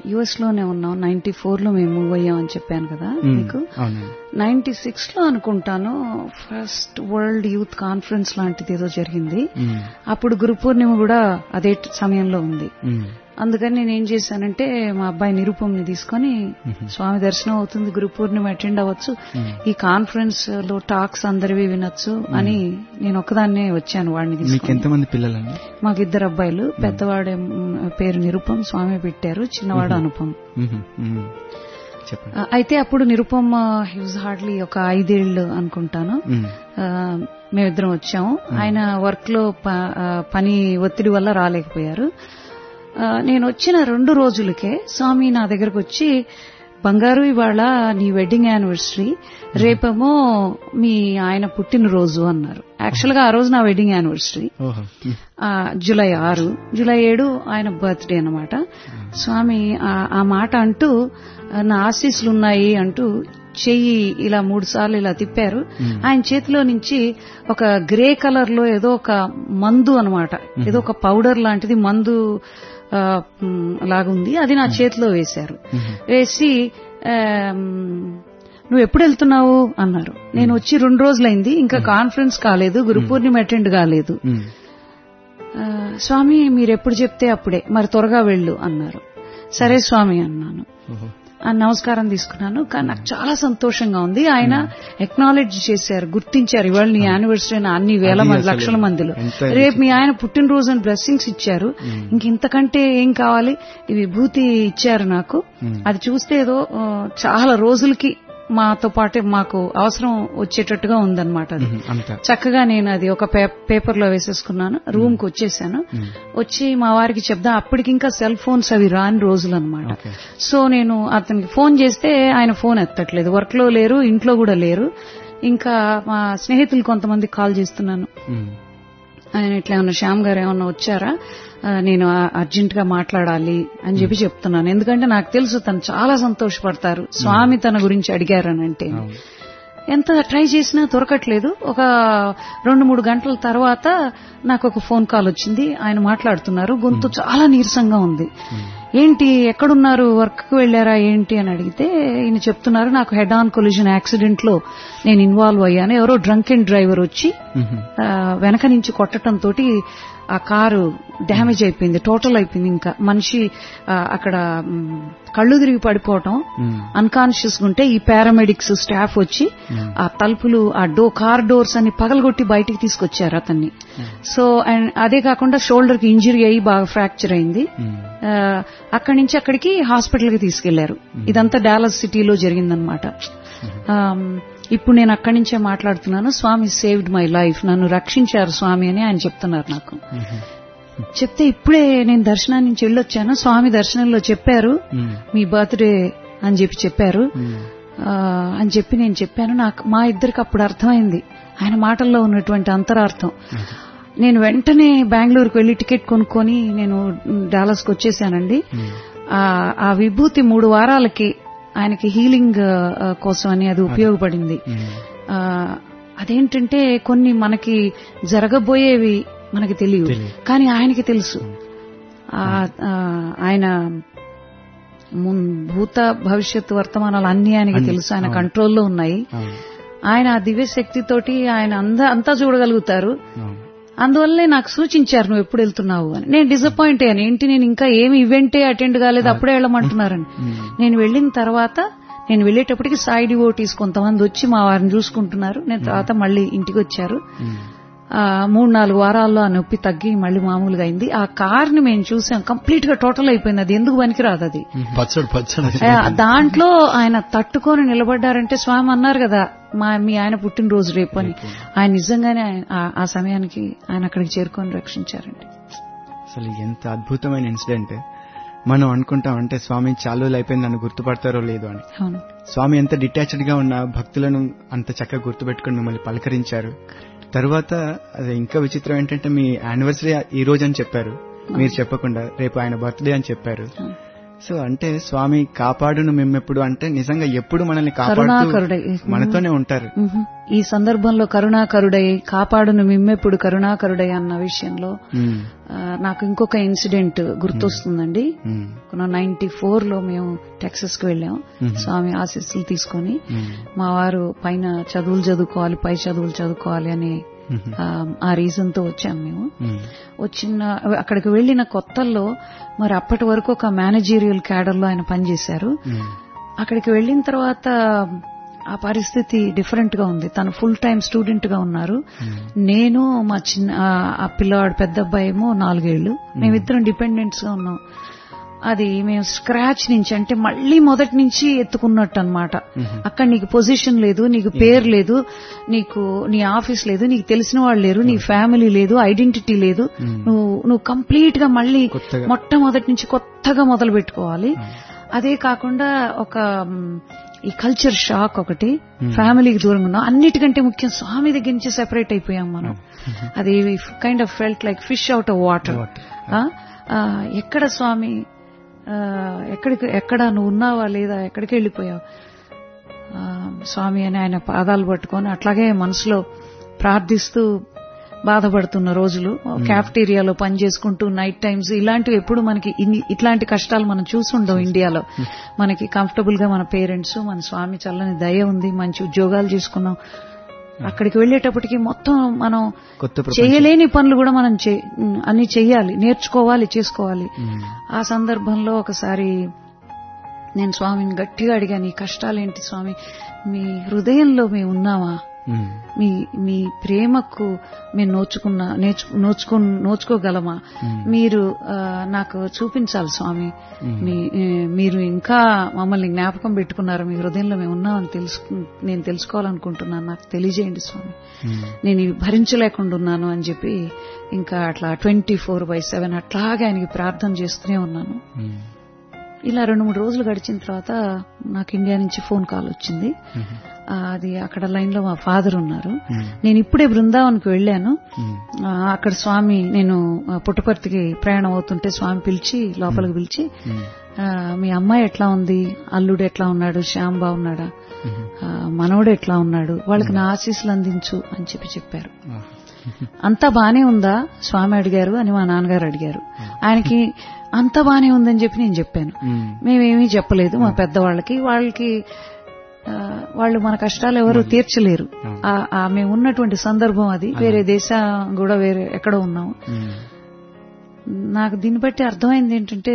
యుఎస్ లోనే ఉన్నాం. నైన్టీ ఫోర్ లో మేము మూవ్ అయ్యామని చెప్పాను కదా మీకు. నైన్టీ సిక్స్ లో అనుకుంటాను ఫస్ట్ వరల్డ్ యూత్ కాన్ఫరెన్స్ లాంటిది ఏదో జరిగింది. అప్పుడు గురు పూర్ణిమ కూడా అదే సమయంలో ఉంది. అందుకని నేను ఏం చేశానంటే మా అబ్బాయి నిరుపంని తీసుకుని స్వామి దర్శనం అవుతుంది, గురు పూర్ణిమ అటెండ్ అవ్వచ్చు, ఈ కాన్ఫరెన్స్ లో టాక్స్ అందరివి వినొచ్చు అని నేను ఒక్కదాన్నే వచ్చాను. వాడిని తీసుకుని. ఎంతమంది పిల్లలండి? మాకు ఇద్దరు అబ్బాయిలు. పెద్దవాడే పేరు నిరుపం, స్వామి పెట్టారు. చిన్నవాడు అనుపం. అయితే అప్పుడు నిరుపం హ్యూజ్ హార్డ్లీ ఒక ఐదేళ్లు అనుకుంటాను. మేమిద్దరం వచ్చాము. ఆయన వర్క్ లో పని ఒత్తిడి వల్ల రాలేకపోయారు. నేను వచ్చిన రెండు రోజులకే స్వామి నా దగ్గరకు వచ్చి, బంగారు ఇవాళ నీ వెడ్డింగ్ యానివర్సరీ, రేపేమో మీ ఆయన పుట్టినరోజు అన్నారు. యాక్చువల్ గా ఆ రోజు నా వెడ్డింగ్ యానివర్సరీ జూలై ఆరు, జూలై ఏడు ఆయన బర్త్డే అన్నమాట. స్వామి ఆ మాట అంటూ నా ఆశీస్సులున్నాయి అంటూ చెయ్యి ఇలా మూడు సార్లు ఇలా తిప్పారు. ఆయన చేతిలో నుంచి ఒక గ్రే కలర్ లో ఏదో ఒక మందు అన్నమాట, ఏదో ఒక పౌడర్ లాంటిది మందు లాగుంది, అది నా చేతిలో వేశారు. వేసి నువ్వు ఎప్పుడు వెళ్తున్నావు అన్నారు. నేను వచ్చి రెండు రోజులైంది, ఇంకా కాన్ఫరెన్స్ కాలేదు, గురు పూర్ణిమ అటెండ్ కాలేదు. స్వామి మీరు ఎప్పుడు చెప్తే అప్పుడే, మరి త్వరగా వెళ్ళు అన్నారు. సరే స్వామి అన్నాను. నమస్కారం తీసుకున్నాను. కానీ నాకు చాలా సంతోషంగా ఉంది. ఆయన ఎక్నాలెడ్జ్ చేశారు, గుర్తించారు ఇవాళ నీ యానివర్సరీ అన్ని వేల మంది లక్షల మందిలో, రేపు మీ ఆయన పుట్టినరోజు అని బ్లెస్సింగ్స్ ఇచ్చారు. ఇంక ఇంతకంటే ఏం కావాలి? ఈ విభూతి ఇచ్చారు నాకు. అది చూస్తే ఏదో చాలా రోజులకి మాతో పాటు మాకు అవసరం వచ్చేటట్టుగా ఉందన్నమాట. అది చక్కగా నేను అది ఒక పేపర్ లో వేసేసుకున్నాను. రూమ్ కి వచ్చేసాను. వచ్చి మా వారికి చెప్దా, అప్పటికి ఇంకా సెల్ ఫోన్స్ అవి రాని రోజులు అనమాట. సో నేను అతనికి ఫోన్ చేస్తే ఆయన ఫోన్ ఎత్తట్లేదు, వర్క్ లో లేరు, ఇంట్లో కూడా లేరు. ఇంకా మా స్నేహితులు కొంతమంది కాల్ చేస్తున్నాను. ఆయన ఇట్లా ఏమన్నా శ్యామ్ గారు ఏమన్నా వచ్చారా, నేను అర్జెంట్ గా మాట్లాడాలి అని చెప్పి చెప్తున్నాను. ఎందుకంటే నాకు తెలుసు తను చాలా సంతోషపడతారు స్వామి తన గురించి అడిగారనంటే. ఎంత ట్రై చేసినా దొరకట్లేదు. ఒక రెండు మూడు గంటల తర్వాత నాకు ఒక ఫోన్ కాల్ వచ్చింది. ఆయన మాట్లాడుతున్నారు, గొంతు చాలా నీరసంగా ఉంది. ఏంటి ఎక్కడున్నారు, వర్క్ కు వెళ్లారా ఏంటి అని అడిగితే ఈయన చెప్తున్నారు, నాకు హెడ్ ఆన్ కొలిజన్ యాక్సిడెంట్ లో నేను ఇన్వాల్వ్ అయ్యాను. ఎవరో డ్రంక్ అండ్ డ్రైవర్ వచ్చి వెనక నుంచి కొట్టడంతో ఆ కారు డ్యామేజ్ అయిపోయింది, టోటల్ అయిపోయింది. ఇంకా మనిషి అక్కడ కళ్ళు తిరిగి పడిపోవటం, అన్కాన్షియస్ గా ఉంటే ఈ పారామెడిక్స్ స్టాఫ్ వచ్చి ఆ తలుపులు, ఆ డో కార్ డోర్స్ అన్ని పగలగొట్టి బయటికి తీసుకొచ్చారు అతన్ని. సో అండ్ అదే కాకుండా షోల్డర్ కి ఇంజరీ అయ్యి బాగా ఫ్రాక్చర్ అయింది. అక్కడి నుంచి అక్కడికి హాస్పిటల్ కి తీసుకెళ్లారు. ఇదంతా డాలస్ సిటీలో జరిగిందనమాట. ఇప్పుడు నేను అక్కడి నుంచే మాట్లాడుతున్నాను. స్వామి సేవ్డ్ మై లైఫ్, నన్ను రక్షించారు స్వామి అని ఆయన చెప్తున్నారు నాకు. చెప్తే ఇప్పుడే నేను దర్శనాన్ని నుంచి వెళ్ళొచ్చాను, స్వామి దర్శనంలో చెప్పారు మీ బర్త్డే అని చెప్పి చెప్పారు అని చెప్పి నేను చెప్పాను. నాకు మా ఇద్దరికి అప్పుడు అర్థమైంది ఆయన మాటల్లో ఉన్నటువంటి అంతరార్థం. నేను వెంటనే బెంగళూరుకు వెళ్లి టికెట్ కొనుక్కొని నేను డాలస్ కు వచ్చేసానండి. ఆ విభూతి మూడు వారాలకి ఆయనకి హీలింగ్ కోసం అని అది ఉపయోగపడింది. అదేంటంటే కొన్ని మనకి జరగబోయేవి మనకి తెలియదు, కానీ ఆయనకి తెలుసు. ఆయన భూత భవిష్యత్ వర్తమానాలు అన్ని ఆయనకి తెలుసు, ఆయన కంట్రోల్లో ఉన్నాయి. ఆయన ఆ దివ్య శక్తితోటి ఆయన అంతా అంతా చూడగలుగుతారు. అందువల్లనే నాకు సూచించారు నువ్వు ఎప్పుడు వెళ్తున్నావు అని. నేను డిసప్పాయింట్ అయ్యాను, ఏంటి నేను ఇంకా ఏమి ఈవెంటే అటెండ్ కాలేదు, అప్పుడే వెళ్ళమంటున్నారని. నేను వెళ్లిన తర్వాత నేను వెళ్లేటప్పటికి సాయి డివోటీస్ కొంతమంది వచ్చి మా వారిని చూసుకుంటున్నారు. నేను తర్వాత మళ్లీ ఇంటికి వచ్చారు. మూడు నాలుగు వారాల్లో ఆ నొప్పి తగ్గి మళ్లీ మామూలుగా అయింది. ఆ కార్ ని మేము చూసాం, కంప్లీట్ గా టోటల్ అయిపోయింది. అది ఎందుకు పనికిరాదు, అది దాంట్లో ఆయన తట్టుకొని నిలబడ్డారంటే స్వామి అన్నారు కదా మా మీ ఆయన పుట్టినరోజు రేపు అని. ఆయన నిజంగానే ఆ సమయానికి ఆయన అక్కడికి చేరుకొని రక్షించారండి. అసలు ఎంత అద్భుతమైన ఇన్సిడెంట్. మనం అనుకుంటాం అంటే స్వామి చాలా రోజులు అయిపోయింది నన్ను గుర్తుపడతారో లేదో అని. స్వామి ఎంత డిటాచ్డ్ గా ఉన్న భక్తులను అంత చక్కగా గుర్తుపెట్టుకుని మిమ్మల్ని పలకరించారు. తర్వాత అది ఇంకా విచిత్రం ఏంటంటే మీ యానివర్సరీ ఈ రోజు అని చెప్పారు, మీరు చెప్పకుండా రేపు ఆయన బర్త్డే అని చెప్పారు. సో అంటే స్వామి కాపాడును మేమెప్పుడు అంటే నిజంగా ఎప్పుడు మనల్ని కాపాడుతూ కరుణాకరుడై మనతోనే ఉంటారు. మ్మ్. ఈ సందర్భంలో కరుణాకరుడై కాపాడును మిమ్మెప్పుడు కరుణాకరుడై అన్న విషయంలో మ్మ్. ఆ, నాకు ఇంకొక ఇన్సిడెంట్ గుర్తొస్తుందండి. మ్మ్. నైన్టీ ఫోర్ లో మేము టెక్సస్ కి వెళ్ళాం మ్మ్. స్వామి ఆశీస్సులు తీసుకొని. మ్మ్. మా వారు పైన చదువులు చదువుకోవాలి, పై చదువులు చదువుకోవాలి అని మ్మ్. ఆ, ఆ రీజన్ తో వచ్చాం మేము. మ్మ్. వచ్చిన అక్కడికి వెళ్లిన కొత్తల్లో మరి అప్పటి వరకు ఒక మేనేజీరియల్ క్యాడర్ లో ఆయన పనిచేశారు. మ్మ్. అక్కడికి వెళ్లిన తర్వాత ఆ పరిస్థితి డిఫరెంట్ గా ఉంది. తను ఫుల్ టైం స్టూడెంట్ గా ఉన్నారు. నేను మా చిన్న ఆ- ఆ పిల్లవాడు పెద్ద అబ్బాయి ఏమో నాలుగేళ్లు. మేమిద్దరం డిపెండెంట్స్ గా ఉన్నాం. అది మేము స్క్రాచ్ నుంచి అంటే మళ్లీ మొదటి నుంచి ఎత్తుకున్నట్టు అన్నమాట. అక్కడ నీకు పొజిషన్ లేదు, నీకు పేరు లేదు, నీకు నీ ఆఫీస్ లేదు, నీకు తెలిసిన వాళ్ళు లేరు, నీ ఫ్యామిలీ లేదు, ఐడెంటిటీ లేదు. నువ్వు నువ్వు కంప్లీట్ గా మళ్లీ కొత్తగా. మొట్టమొదటి నుంచి కొత్తగా మొదలు పెట్టుకోవాలి. అదే కాకుండా ఒక మ్, ఈ కల్చర్ షాక్ ఒకటి, ఫ్యామిలీకి దూరంగా ఉన్నాం. అన్నిటికంటే ముఖ్యం స్వామి దగ్గర నుంచి సెపరేట్ అయిపోయాం మనం. అది kind of felt like fish out of water. ఎక్కడ స్వామి, ఆ, ఎక్కడికి ఎక్కడ నువ్వు ఉన్నావా లేదా, ఎక్కడికి వెళ్ళిపోయావు ఆ, స్వామి అని ఆయన పాదాలు పట్టుకొని అట్లాగే మనసులో ప్రార్థిస్తూ బాధపడుతున్న రోజులు. క్యాఫ్టీరియాలో పని చేసుకుంటూ నైట్ టైమ్స్ ఇలాంటివి ఎప్పుడు మనకి ఇన్ని- ఇట్లాంటి కష్టాలు మనం చూసుండవు ఇండియాలో. మనకి కంఫర్టబుల్ గా మన పేరెంట్స్, మన స్వామి చల్లని దయ ఉంది, మంచి ఉద్యోగాలు చేసుకున్నాం. అక్కడికి వెళ్లేటప్పటికి మొత్తం మనం కొత్త ప్రపంచం. చేయలేని పనులు కూడా మనం చే- అన్ని చెయ్యాలి, నేర్చుకోవాలి, చేసుకోవాలి. మ్మ్. ఆ సందర్భంలో ఒకసారి నేను స్వామిని గట్టిగా అడిగాను, ఈ కష్టాలేంటి స్వామి, మీ హృదయంలో మేము ఉన్నామా, మ్మ్. మీ మీ ప్రేమకు మేము నోచుకున్న నేర్చు- నోచుకో నోచుకోగలమా, మీరు ఆ, నాకు చూపించాలి స్వామి. మీ ఏ, మీరు ఇంకా మమ్మల్ని జ్ఞాపకం పెట్టుకున్నారు, మీ హృదయంలో మేము ఉన్నామని తెలుసు నేను తెలుసుకోవాలనుకుంటున్నాను, నాకు తెలియజేయండి స్వామి, మ్మ్. నేను ఇవి భరించలేకుండా ఉన్నాను అని చెప్పి ఇంకా అట్లా ట్వంటీ ఫోర్ బై సెవెన్ అట్లాగే ఆయనకి ప్రార్థన చేస్తూనే ఉన్నాను. మ్మ్. ఇలా రెండు మూడు రోజులు గడిచిన తర్వాత నాకు ఇండియా నుంచి ఫోన్ కాల్ వచ్చింది. మ్మ్. ఆ, అది అక్కడ లైన్ లో మా ఫాదర్ ఉన్నారు. మ్మ్. నేను ఇప్పుడే బృందావన్కి వెళ్ళాను. మ్మ్. ఆ, అక్కడ స్వామి, నేను ఆ, పుట్టపర్తికి ప్రయాణం అవుతుంటే స్వామి పిలిచి లోపలికి పిలిచి, మ్మ్. ఆ, మీ అమ్మాయి ఎట్లా ఉంది, అల్లుడు ఎట్లా ఉన్నాడు, శ్యామ్ బాగున్నాడా, మ్మ్. ఆ, మనవడు ఎట్లా ఉన్నాడు, వాళ్ళకి నా ఆశీస్సులు అందించు అని చెప్పి చెప్పారు. ఆ. అంతా బానే ఉందా స్వామి అడిగారు అని మా నాన్నగారు అడిగారు. ఆయనకి అంతా బానే ఉందని చెప్పి నేను చెప్పాను. మ్మ్. మేమేమీ చెప్పలేదు మా పెద్దవాళ్ళకి. వాళ్ళకి ఆ, వాళ్ళు మన కష్టాలు ఎవరు తీర్చలేరు. ఆ- ఆ మేము ఉన్నటువంటి సందర్భం అది. వేరే దేశం కూడా వేరే ఎక్కడో ఉన్నాము. మ్మ్. నాకు దీన్ని బట్టి అర్థమైంది ఏంటంటే,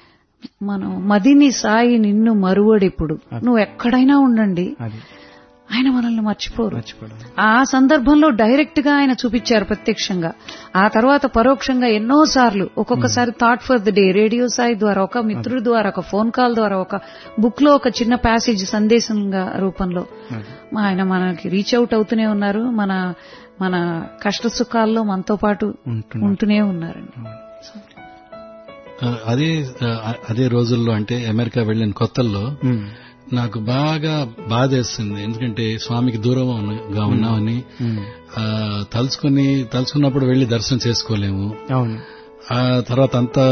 మనం మదిని సాయి నిన్ను మరువడెప్పుడు, నువ్వు ఎక్కడైనా ఉండండి, అది ఆయన మనల్ని మర్చిపోరు. మర్చిపోవడం. ఆ సందర్భంలో డైరెక్ట్ గా ఆయన చూపించారు ప్రత్యక్షంగా. ఆ తర్వాత పరోక్షంగా ఎన్నో సార్లు, ఒక్కొక్కసారి thought for the day radio Sai ద్వారా, ఒక మిత్రుడి ద్వారా, ఒక ఫోన్ కాల్ ద్వారా, ఒక బుక్ లో ఒక చిన్న ప్యాసేజ్ సందేశంగా రూపంలో అది. ఆయన మనకి రీచ్ అవుట్ అవుతూనే ఉన్నారు. మన మన కష్ట సుఖాల్లో మనతో పాటు ఉంటున్నారు. ఉంటూనే ఉన్నారండి. ఆ, అదే ఆ, అదే రోజుల్లో అంటే అమెరికా వెళ్లిన కొత్తల్లో మ్మ్. నాకు బాగా బాధేస్తుంది. ఎందుకంటే స్వామికి దూరంగా ఉన్నామని మ్మ్. ఆ, తలుచుకుని తలుచుకున్నప్పుడు వెళ్లి దర్శనం చేసుకోలేము. అవును. ఆ తర్వాత అంతా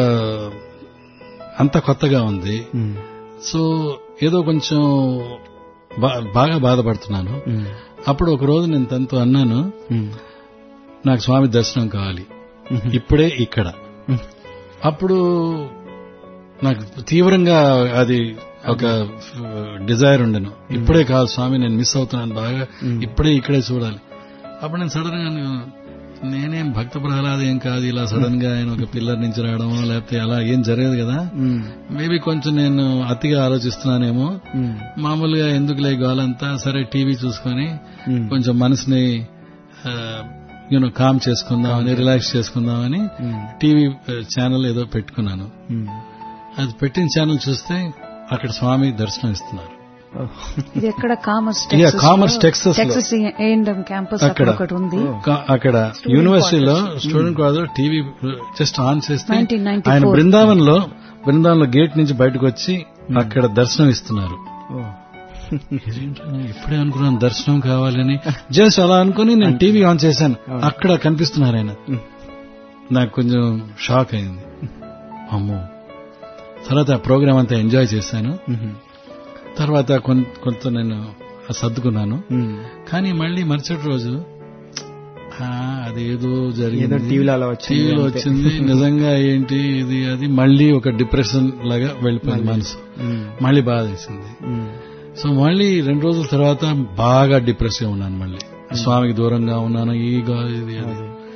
అంత కొత్తగా ఉంది. మ్మ్. సో ఏదో కొంచెం బా- బాగా బాధపడుతున్నాను. మ్మ్. అప్పుడు ఒక రోజు నేను తనతో అన్నాను, మ్మ్. నాకు స్వామి దర్శనం కావాలి ఇప్పుడే ఇక్కడ. మ్మ్. అప్పుడు నాకు తీవ్రంగా అది ఒక డిజైర్ ఉండను, ఇప్పుడే కాదు స్వామి, నేను మిస్ అవుతున్నాను బాగా, ఇప్పుడే ఇక్కడే చూడాలి. అప్పుడు నేను సడన్ గా నేనేం భక్త ప్రహ్లాద ఏం కాదు, ఇలా సడన్ గా ఆయన ఒక పిల్లర్ నుంచి రావడమో లేకపోతే అలా ఏం జరగదు కదా. మ్మ్. మేబీ కొంచెం నేను అతిగా ఆలోచిస్తున్నానేమో. మ్మ్. మామూలుగా ఎందుకు లే గోలంతా, సరే టీవీ చూసుకొని మ్మ్. కొంచెం మనసుని యూనో కామ్ చేసుకుందామని, రిలాక్స్ చేసుకుందామని మ్మ్. టీవీ ఛానల్ ఏదో పెట్టుకున్నాను. మ్మ్. అది పెట్టిన ఛానల్ చూస్తే అక్కడ స్వామి దర్శనం ఇస్తున్నారు. ఇది ఎక్కడ కామర్స్ Yeah, Commerce, Texas లో. టెక్సస్ ఏఎండ్ఎం క్యాంపస్ అక్కడ అక్కడ. ఒకటి ఉంది. కా- అక్కడ యూనివర్సిటీలో స్టూడెంట్ కాదు, టీవీ జస్ట్ ఆన్ చేస్తే నైన్టీన్ నైన్టీ ఆయన ఫోర్. బృందావన్ లో బృందావన్ లో గేట్ నుంచి బయటకు వచ్చి అక్కడ దర్శనం ఇస్తున్నారు. ఓ. ఇదేంట్రా, ఇప్పుడే అనుకున్నాను దర్శనం కావాలని, జస్ట్ అలా అనుకుని నేను టీవీ ఆన్ చేశాను, అక్కడ కనిపిస్తున్నారు ఆయన. నాకు కొంచెం షాక్ అయింది. అమ్మో, తర్వాత ఆ ప్రోగ్రామ్ అంతా ఎంజాయ్ చేశాను. తర్వాత కొంత నేను సర్దుకున్నాను. కానీ మళ్ళీ మరుసటి రోజు అదేదో జరిగింది, టీవీలో వచ్చింది, నిజంగా ఏంటి ఇది అది, మళ్ళీ ఒక డిప్రెషన్ లాగా వెళ్ళిపోయింది మనసు. మళ్ళీ బాధ వేసింది. సో మళ్ళీ రెండు రోజుల తర్వాత బాగా డిప్రెస్ గా ఉన్నాను. మళ్ళీ స్వామికి దూరంగా ఉన్నాను, ఈ ఇది అది.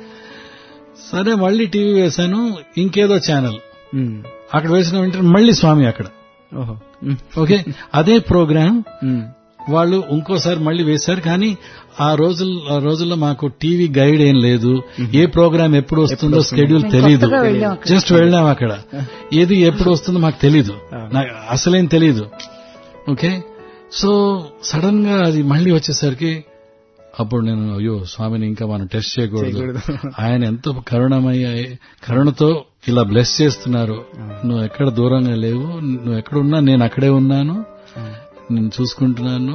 సరే మళ్ళీ టీవీ వేశాను, ఇంకేదో ఛానల్ అక్కడ వేసిన వెంటనే మళ్ళీ స్వామి అక్కడ. ఓకే, అదే ప్రోగ్రామ్ వాళ్ళు ఇంకోసారి మళ్ళీ వేశారు. కానీ ఆ రోజుల ఆ రోజుల్లో మాకు టీవీ గైడ్ ఏం లేదు, ఏ ప్రోగ్రామ్ ఎప్పుడు వస్తుందో స్కెడ్యూల్ తెలీదు. జస్ట్ వెళ్ళాం అక్కడ, ఏది ఎప్పుడు వస్తుందో మాకు తెలీదు, నాకు అసలేం తెలీదు. ఓకే, సో సడన్ గా అది మళ్ళీ వచ్చేసరికి అప్పుడు నేను అయ్యో స్వామిని ఇంకా మనం టెస్ట్ చేయకూడదు, ఆయన ఎంతో కరుణమయ్య కరుణతో ఇలా బ్లెస్ చేస్తున్నారు, నువ్వు ఎక్కడ దూరంగా లేవు, నువ్వు ఎక్కడున్నా నేను అక్కడే ఉన్నాను, నేను చూసుకుంటున్నాను,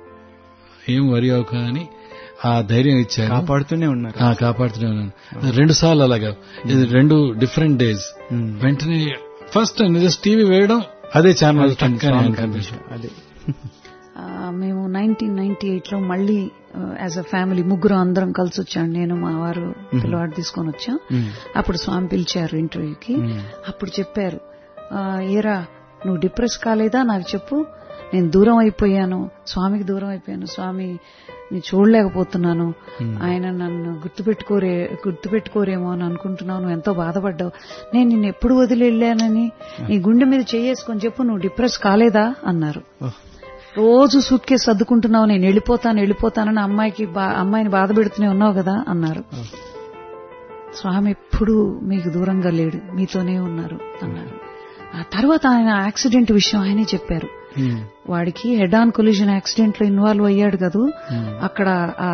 ఏం వరి అవక అని ఆ ధైర్యం ఇచ్చారు. కాపాడుతూనే ఉన్నారు కాపాడుతూనే ఉన్నాను రెండు సార్లు అలాగా. ఇది రెండు డిఫరెంట్ డేస్. వెంటనే ఫస్ట్ జస్ట్ టీవీ వేయడం, అదే ఛానల్ అదే. మేము నైన్టీన్ నైన్టీ ఎయిట్ లో మళ్ళీ యాజ్ అ ఫ్యామిలీ ముగ్గురు అందరం కలిసి వచ్చాం. నేను మా వారు పిల్లవాడు తీసుకొని వచ్చాం. అప్పుడు స్వామి పిలిచారు ఇంటర్వ్యూకి. అప్పుడు చెప్పారు, ఏరా నువ్వు డిప్రెస్ కాలేదా నాకు చెప్పు, నేను దూరం అయిపోయాను, స్వామికి దూరం అయిపోయాను, స్వామి నీ చూడలేకపోతున్నాను, ఆయన నన్ను గుర్తుపెట్టుకోరే గుర్తుపెట్టుకోరేమో అని అనుకుంటున్నావు, నువ్వు ఎంతో బాధపడ్డావు, నేను నిన్ను ఎప్పుడు వదిలి వెళ్ళానని నీ గుండె మీద చేసుకొని చెప్పు, నువ్వు డిప్రెస్ కాలేదా అన్నారు. రోజు సూట్ కేసు సర్దుకుంటున్నావు, నేను వెళ్ళిపోతాను వెళ్ళిపోతానని అమ్మాయికి అమ్మాయిని బాధ పెడుతూనే ఉన్నావు కదా అన్నారు. స్వామి ఎప్పుడు మీకు దూరంగా లేడు, మీతోనే ఉన్నారు అన్నారు. ఆ తర్వాత ఆయన యాక్సిడెంట్ విషయం ఆయనే చెప్పారు. వాడికి హెడ్ ఆన్ కొలిజన్ యాక్సిడెంట్ లో ఇన్వాల్వ్ అయ్యాడు కదా, అక్కడ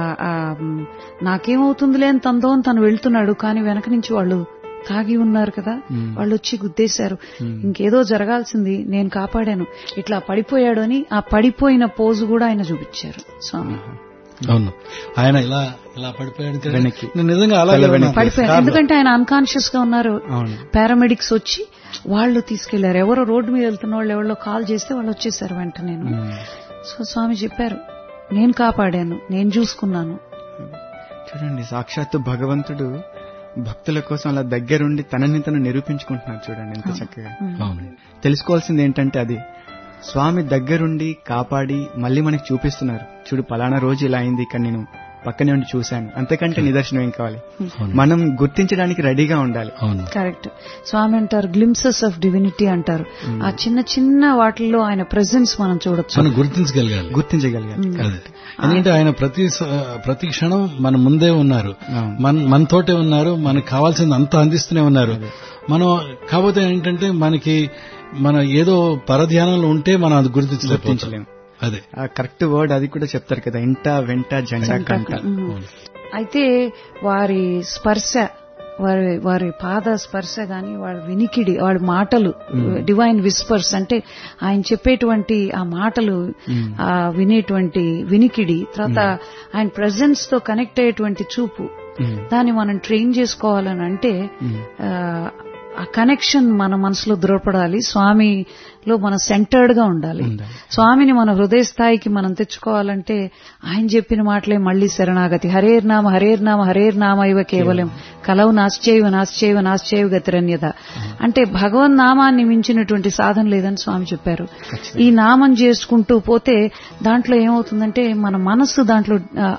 నాకేమవుతుందిలే అని తనతో తను వెళ్తున్నాడు, కానీ వెనక నుంచి వాళ్ళు తాగి ఉన్నారు కదా, వాళ్ళు వచ్చి గుద్దేశారు, ఇంకేదో జరగాల్సింది, నేను కాపాడాను, ఇట్లా పడిపోయాడు అని ఆ పడిపోయిన పోజు కూడా ఆయన చూపించారు స్వామి. అవును, ఆయన ఇలా ఇలా పడిపోయాడు, నిజంగా అలాగే పడిపోయాడు, ఎందుకంటే ఆయన అన్కాన్షియస్ గా ఉన్నారు. పారామెడిక్స్ వచ్చి వాళ్ళు తీసుకెళ్లారు, ఎవరో రోడ్డు మీద వెళ్తున్న వాళ్ళు ఎవరో కాల్ చేస్తే వాళ్ళు వచ్చేసారు వెంటనే. సో స్వామి చెప్పారు, నేను కాపాడాను, నేను చూసుకున్నాను. చూడండి, సాక్షాత్తు భగవంతుడు భక్తుల కోసం అలా దగ్గరుండి తనని తను నిరూపించుకుంటున్నారు. చూడండి ఎంత చక్కగా. తెలుసుకోవాల్సింది ఏంటంటే అది స్వామి దగ్గరుండి కాపాడి మళ్ళీ మనకి చూపిస్తున్నారు. చూడు పలానా రోజు ఇలా అయింది, ఇక్కడ నేను పక్కనే ఉండి చూశాను, అంతకంటే నిదర్శనం ఏం కావాలి. మనం గుర్తించడానికి రెడీగా ఉండాలి. కరెక్ట్. స్వామి అంటారు గ్లింప్సెస్ ఆఫ్ డివినిటీ అంటారు. ఆ చిన్న చిన్న వాటిల్లో ఆయన ప్రెసెన్స్ మనం చూడొచ్చు, మనం గుర్తించగలగాలి గుర్తించగలగాలి ఎందుకంటే ఆయన ప్రతి ప్రతి క్షణం మన ముందే ఉన్నారు, మన మనతోటే ఉన్నారు, మనకు కావాల్సింది అంతా అందిస్తూనే ఉన్నారు. మనం కాకపోతే ఏంటంటే మనకి మన ఏదో పరధ్యానంలో ఉంటే మనం అది గుర్తించలేకపోతున్నాం. అదే కరెక్ట్ వర్డ్, అది కూడా చెప్తారు కదా, ఇంట వెంట జంట కంట. అయితే వారి స్పర్శ, వారి వారి పాద స్పర్శ గాని, వాడి వినికిడి, వాడి మాటలు, డివైన్ విస్పర్స్ అంటే ఆయన చెప్పేటువంటి ఆ మాటలు, ఆ వినేటువంటి వినికిడి, తర్వాత ఆయన ప్రెజెన్స్ తో కనెక్ట్ అయ్యేటువంటి చూపు, దాన్ని మనం ట్రైన్ చేసుకోవాలని అంటే ఆ కనెక్షన్ మన మనసులో దృఢపడాలి, స్వామిలో మనం సెంటర్డ్ గా ఉండాలి. స్వామిని మన హృదయ స్థాయికి మనం తెచ్చుకోవాలంటే ఆయన చెప్పిన మాటలే మళ్లీ శరణాగతి. హరేర్నామ హరేర్నామ హరేర్నామ ఇవ కేవలం కలవు నాశ్చైవ నాశ్చైవ నాశ్చైవ గతిరన్యత. అంటే భగవన్ నామాన్ని మించినటువంటి సాధన లేదని స్వామి చెప్పారు. ఈ నామం చేసుకుంటూ పోతే దాంట్లో ఏమవుతుందంటే మన మనస్సు దాంట్లో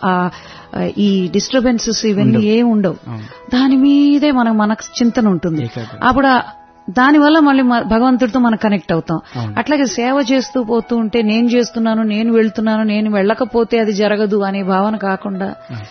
ఈ డిస్టర్బెన్సెస్ ఇవన్నీ ఏమి ఉండవు, దాని మీదే మనకు మనకు చింతన ఉంటుంది. అప్పుడు దానివల్ల మళ్ళీ భగవంతుడితో మనం కనెక్ట్ అవుతాం. అట్లాగే సేవ చేస్తూ పోతూ ఉంటే నేను చేస్తున్నాను, నేను వెళ్తున్నాను, నేను వెళ్ళకపోతే అది జరగదు అనే భావన కాకుండా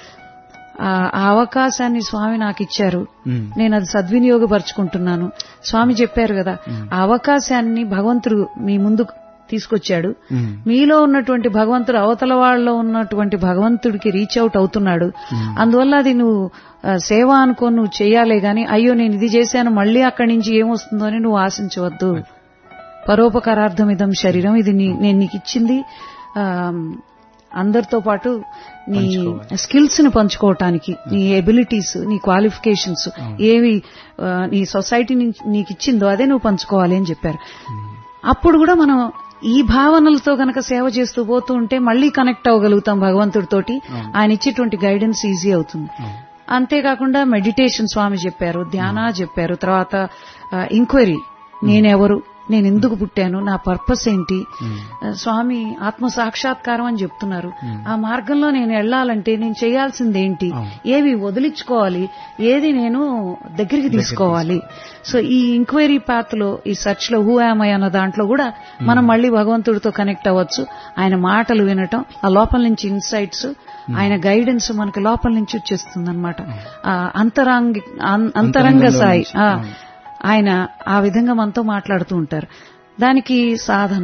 ఆ అవకాశాన్ని స్వామి నాకు ఇచ్చారు, నేను అది సద్వినియోగపరుచుకుంటున్నాను. స్వామి చెప్పారు కదా, ఆ అవకాశాన్ని భగవంతుడు మీ ముందు తీసుకొచ్చాడు, మీలో ఉన్నటువంటి భగవంతుడు అవతల వాళ్ళలో ఉన్నటువంటి భగవంతుడికి రీచ్ అవుట్ అవుతున్నాడు. అందువల్ల అది నువ్వు సేవ అనుకో, నువ్వు చెయ్యాలే గాని అయ్యో నేను ఇది చేశాను మళ్లీ అక్కడి నుంచి ఏమొస్తుందో అని నువ్వు ఆశించవద్దు. పరోపకారార్థం ఇదం శరీరం, ఇది నేను నీకు ఇచ్చింది అందరితో పాటు నీ స్కిల్స్ ని పంచుకోవటానికి, నీ ఎబిలిటీస్, నీ క్వాలిఫికేషన్స్ ఏవి ఆ, నీ సొసైటీ నీకు ఇచ్చిందో అదే నువ్వు పంచుకోవాలి అని చెప్పారు. అప్పుడు కూడా మనం ఈ భావనలతో గనక సేవ చేస్తూ పోతూ ఉంటే మళ్లీ కనెక్ట్ అవ్వగలుగుతాం భగవంతుడితోటి. ఆయన ఇచ్చేటువంటి గైడెన్స్ ఈజీ అవుతుంది. అంతేకాకుండా మెడిటేషన్ స్వామి చెప్పారు, ధ్యాన చెప్పారు, తర్వాత ఎంక్వైరీ, నేనెవరు, నేను ఎందుకు పుట్టాను, నా పర్పస్ ఏంటి, స్వామి ఆత్మ సాక్షాత్కారం అని చెప్తున్నారు. ఆ మార్గంలో నేను వెళ్లాలంటే నేను చేయాల్సింది ఏంటి, ఏవి వదిలించుకోవాలి, ఏది నేను దగ్గరికి తీసుకోవాలి. సో ఈ ఎంక్వైరీ పాత్ లో, ఈ సర్చ్ లో హూ యామ్ ఐ అన్న దాంట్లో కూడా మనం మళ్లీ భగవంతుడితో కనెక్ట్ అవ్వచ్చు. ఆయన మాటలు వినటం, ఆ లోపల నుంచి ఇన్సైట్స్, ఆయన గైడెన్స్ మనకి లోపల నుంచి వచ్చేస్తుంది అనమాట. అంతరంగ అంతరంగ సాయి ఆయన ఆ విధంగా మనతో మాట్లాడుతూ ఉంటారు. దానికి సాధన,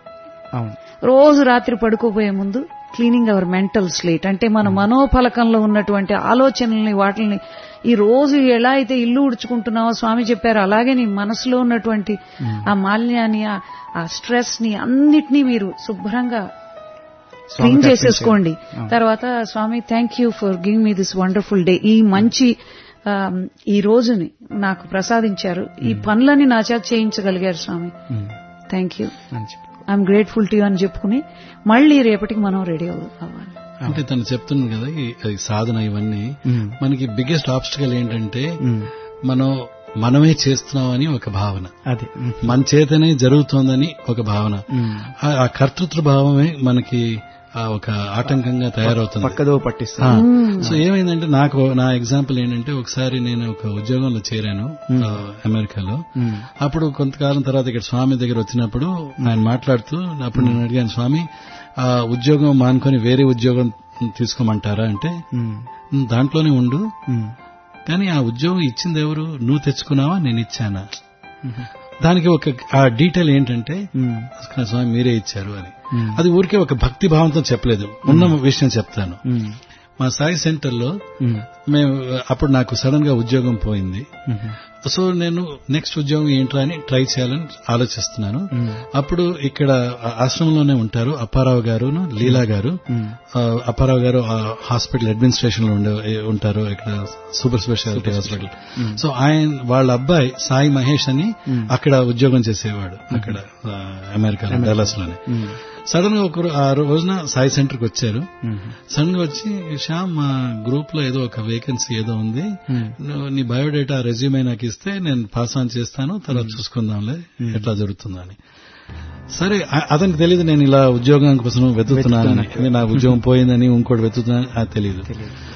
రోజు రాత్రి పడుకోబోయే ముందు క్లీనింగ్ అవర్ మెంటల్ స్లేట్, అంటే మన మనోఫలకంలో ఉన్నటువంటి ఆలోచనల్ని, వాటిని ఈ రోజు ఎలా అయితే ఇల్లు ఉడుచుకుంటున్నావో స్వామి చెప్పారు, అలాగే నీ మనసులో ఉన్నటువంటి ఆ మాలిన్యాన్ని, ఆ స్ట్రెస్ ని అన్నిటినీ మీరు శుభ్రంగా క్లీన్ చేసేసుకోండి. తర్వాత Swami thank you for giving me this wonderful day, ఈ మంచి ఈ రోజుని నాకు ప్రసాదించారు, ఈ పనులని నా చేత చేయించగలిగారు Swami, thank you, I'm grateful to you అని చెప్పుకుని మళ్లీ రేపటికి మనం రెడీ అవ్వాలి. అంటే తను చెప్తుంది కదా ఈ సాధన ఇవన్నీ మనకి బిగ్గెస్ట్ ఆబ్స్టికల్ ఏంటంటే మనం మనమే చేస్తున్నామని ఒక భావన, అదే మన చేతనే జరుగుతోందని ఒక భావన, ఆ కర్తృత్వ భావమే మనకి ఒక ఆటంకంగా తయారవుతుంది, పక్కదో పట్టిస్తుంది. సో ఏమైందంటే నాకు నా ఎగ్జాంపుల్ ఏంటంటే ఒకసారి నేను ఒక ఉద్యోగంలో చేరాను అమెరికాలో. అప్పుడు కొంతకాలం తర్వాత ఇక్కడ స్వామి దగ్గర వచ్చినప్పుడు ఆయన మాట్లాడుతూ అప్పుడు నేను అడిగాను, స్వామి ఆ ఉద్యోగం మానుకొని వేరే ఉద్యోగం తీసుకోమంటారా అంటే, దాంట్లోనే ఉండు, కానీ ఆ ఉద్యోగం ఇచ్చింది ఎవరు, నువ్వు తెచ్చుకున్నావా నేను ఇచ్చానా. దానికి ఒక ఆ డీటెయిల్ ఏంటంటే స్వామి మీరే ఇచ్చారు అని. అది ఊరికే ఒక భక్తి భావంతో చెప్పలేదు, ఉన్న విషయం చెప్తాను. మా సాయి సెంటర్ లో మేము అప్పుడు నాకు సడన్ గా ఉద్యోగం పోయింది. సో నేను నెక్స్ట్ ఉద్యోగం ఏంట్రా అని ట్రై చేయాలని ఆలోచిస్తున్నాను. అప్పుడు ఇక్కడ ఆశ్రమంలోనే ఉంటారు అప్పారావు గారు, లీలా గారు. అప్పారావు గారు హాస్పిటల్ అడ్మినిస్ట్రేషన్ లో ఉండే ఉంటారు ఇక్కడ, సూపర్ స్పెషాలిటీ హాస్పిటల్. సో ఆయన వాళ్ళ అబ్బాయి సాయి మహేష్ అని అక్కడ ఉద్యోగం చేసేవాడు, అక్కడ అమెరికాలో డల్లాస్ లోనే. సడన్ గా ఒక ఆ రోజున సాయి సెంటర్ కి వచ్చారు. సడన్ గా వచ్చి, శ్యామ్ మా గ్రూప్ లో ఏదో ఒక వేకెన్సీ ఏదో ఉంది, నీ బయోడేటా రెజ్యూమే నాకు ఇస్తే నేను పాస్ ఆన్ చేస్తాను, తర్వాత చూసుకుందాంలే ఎట్లా జరుగుతుందని. సరే అతనికి తెలియదు నేను ఇలా ఉద్యోగం కోసం వెతుకుతున్నానని, నా ఉద్యోగం పోయిందని ఇంకోటి వెతుకుతున్నానని అది తెలియదు.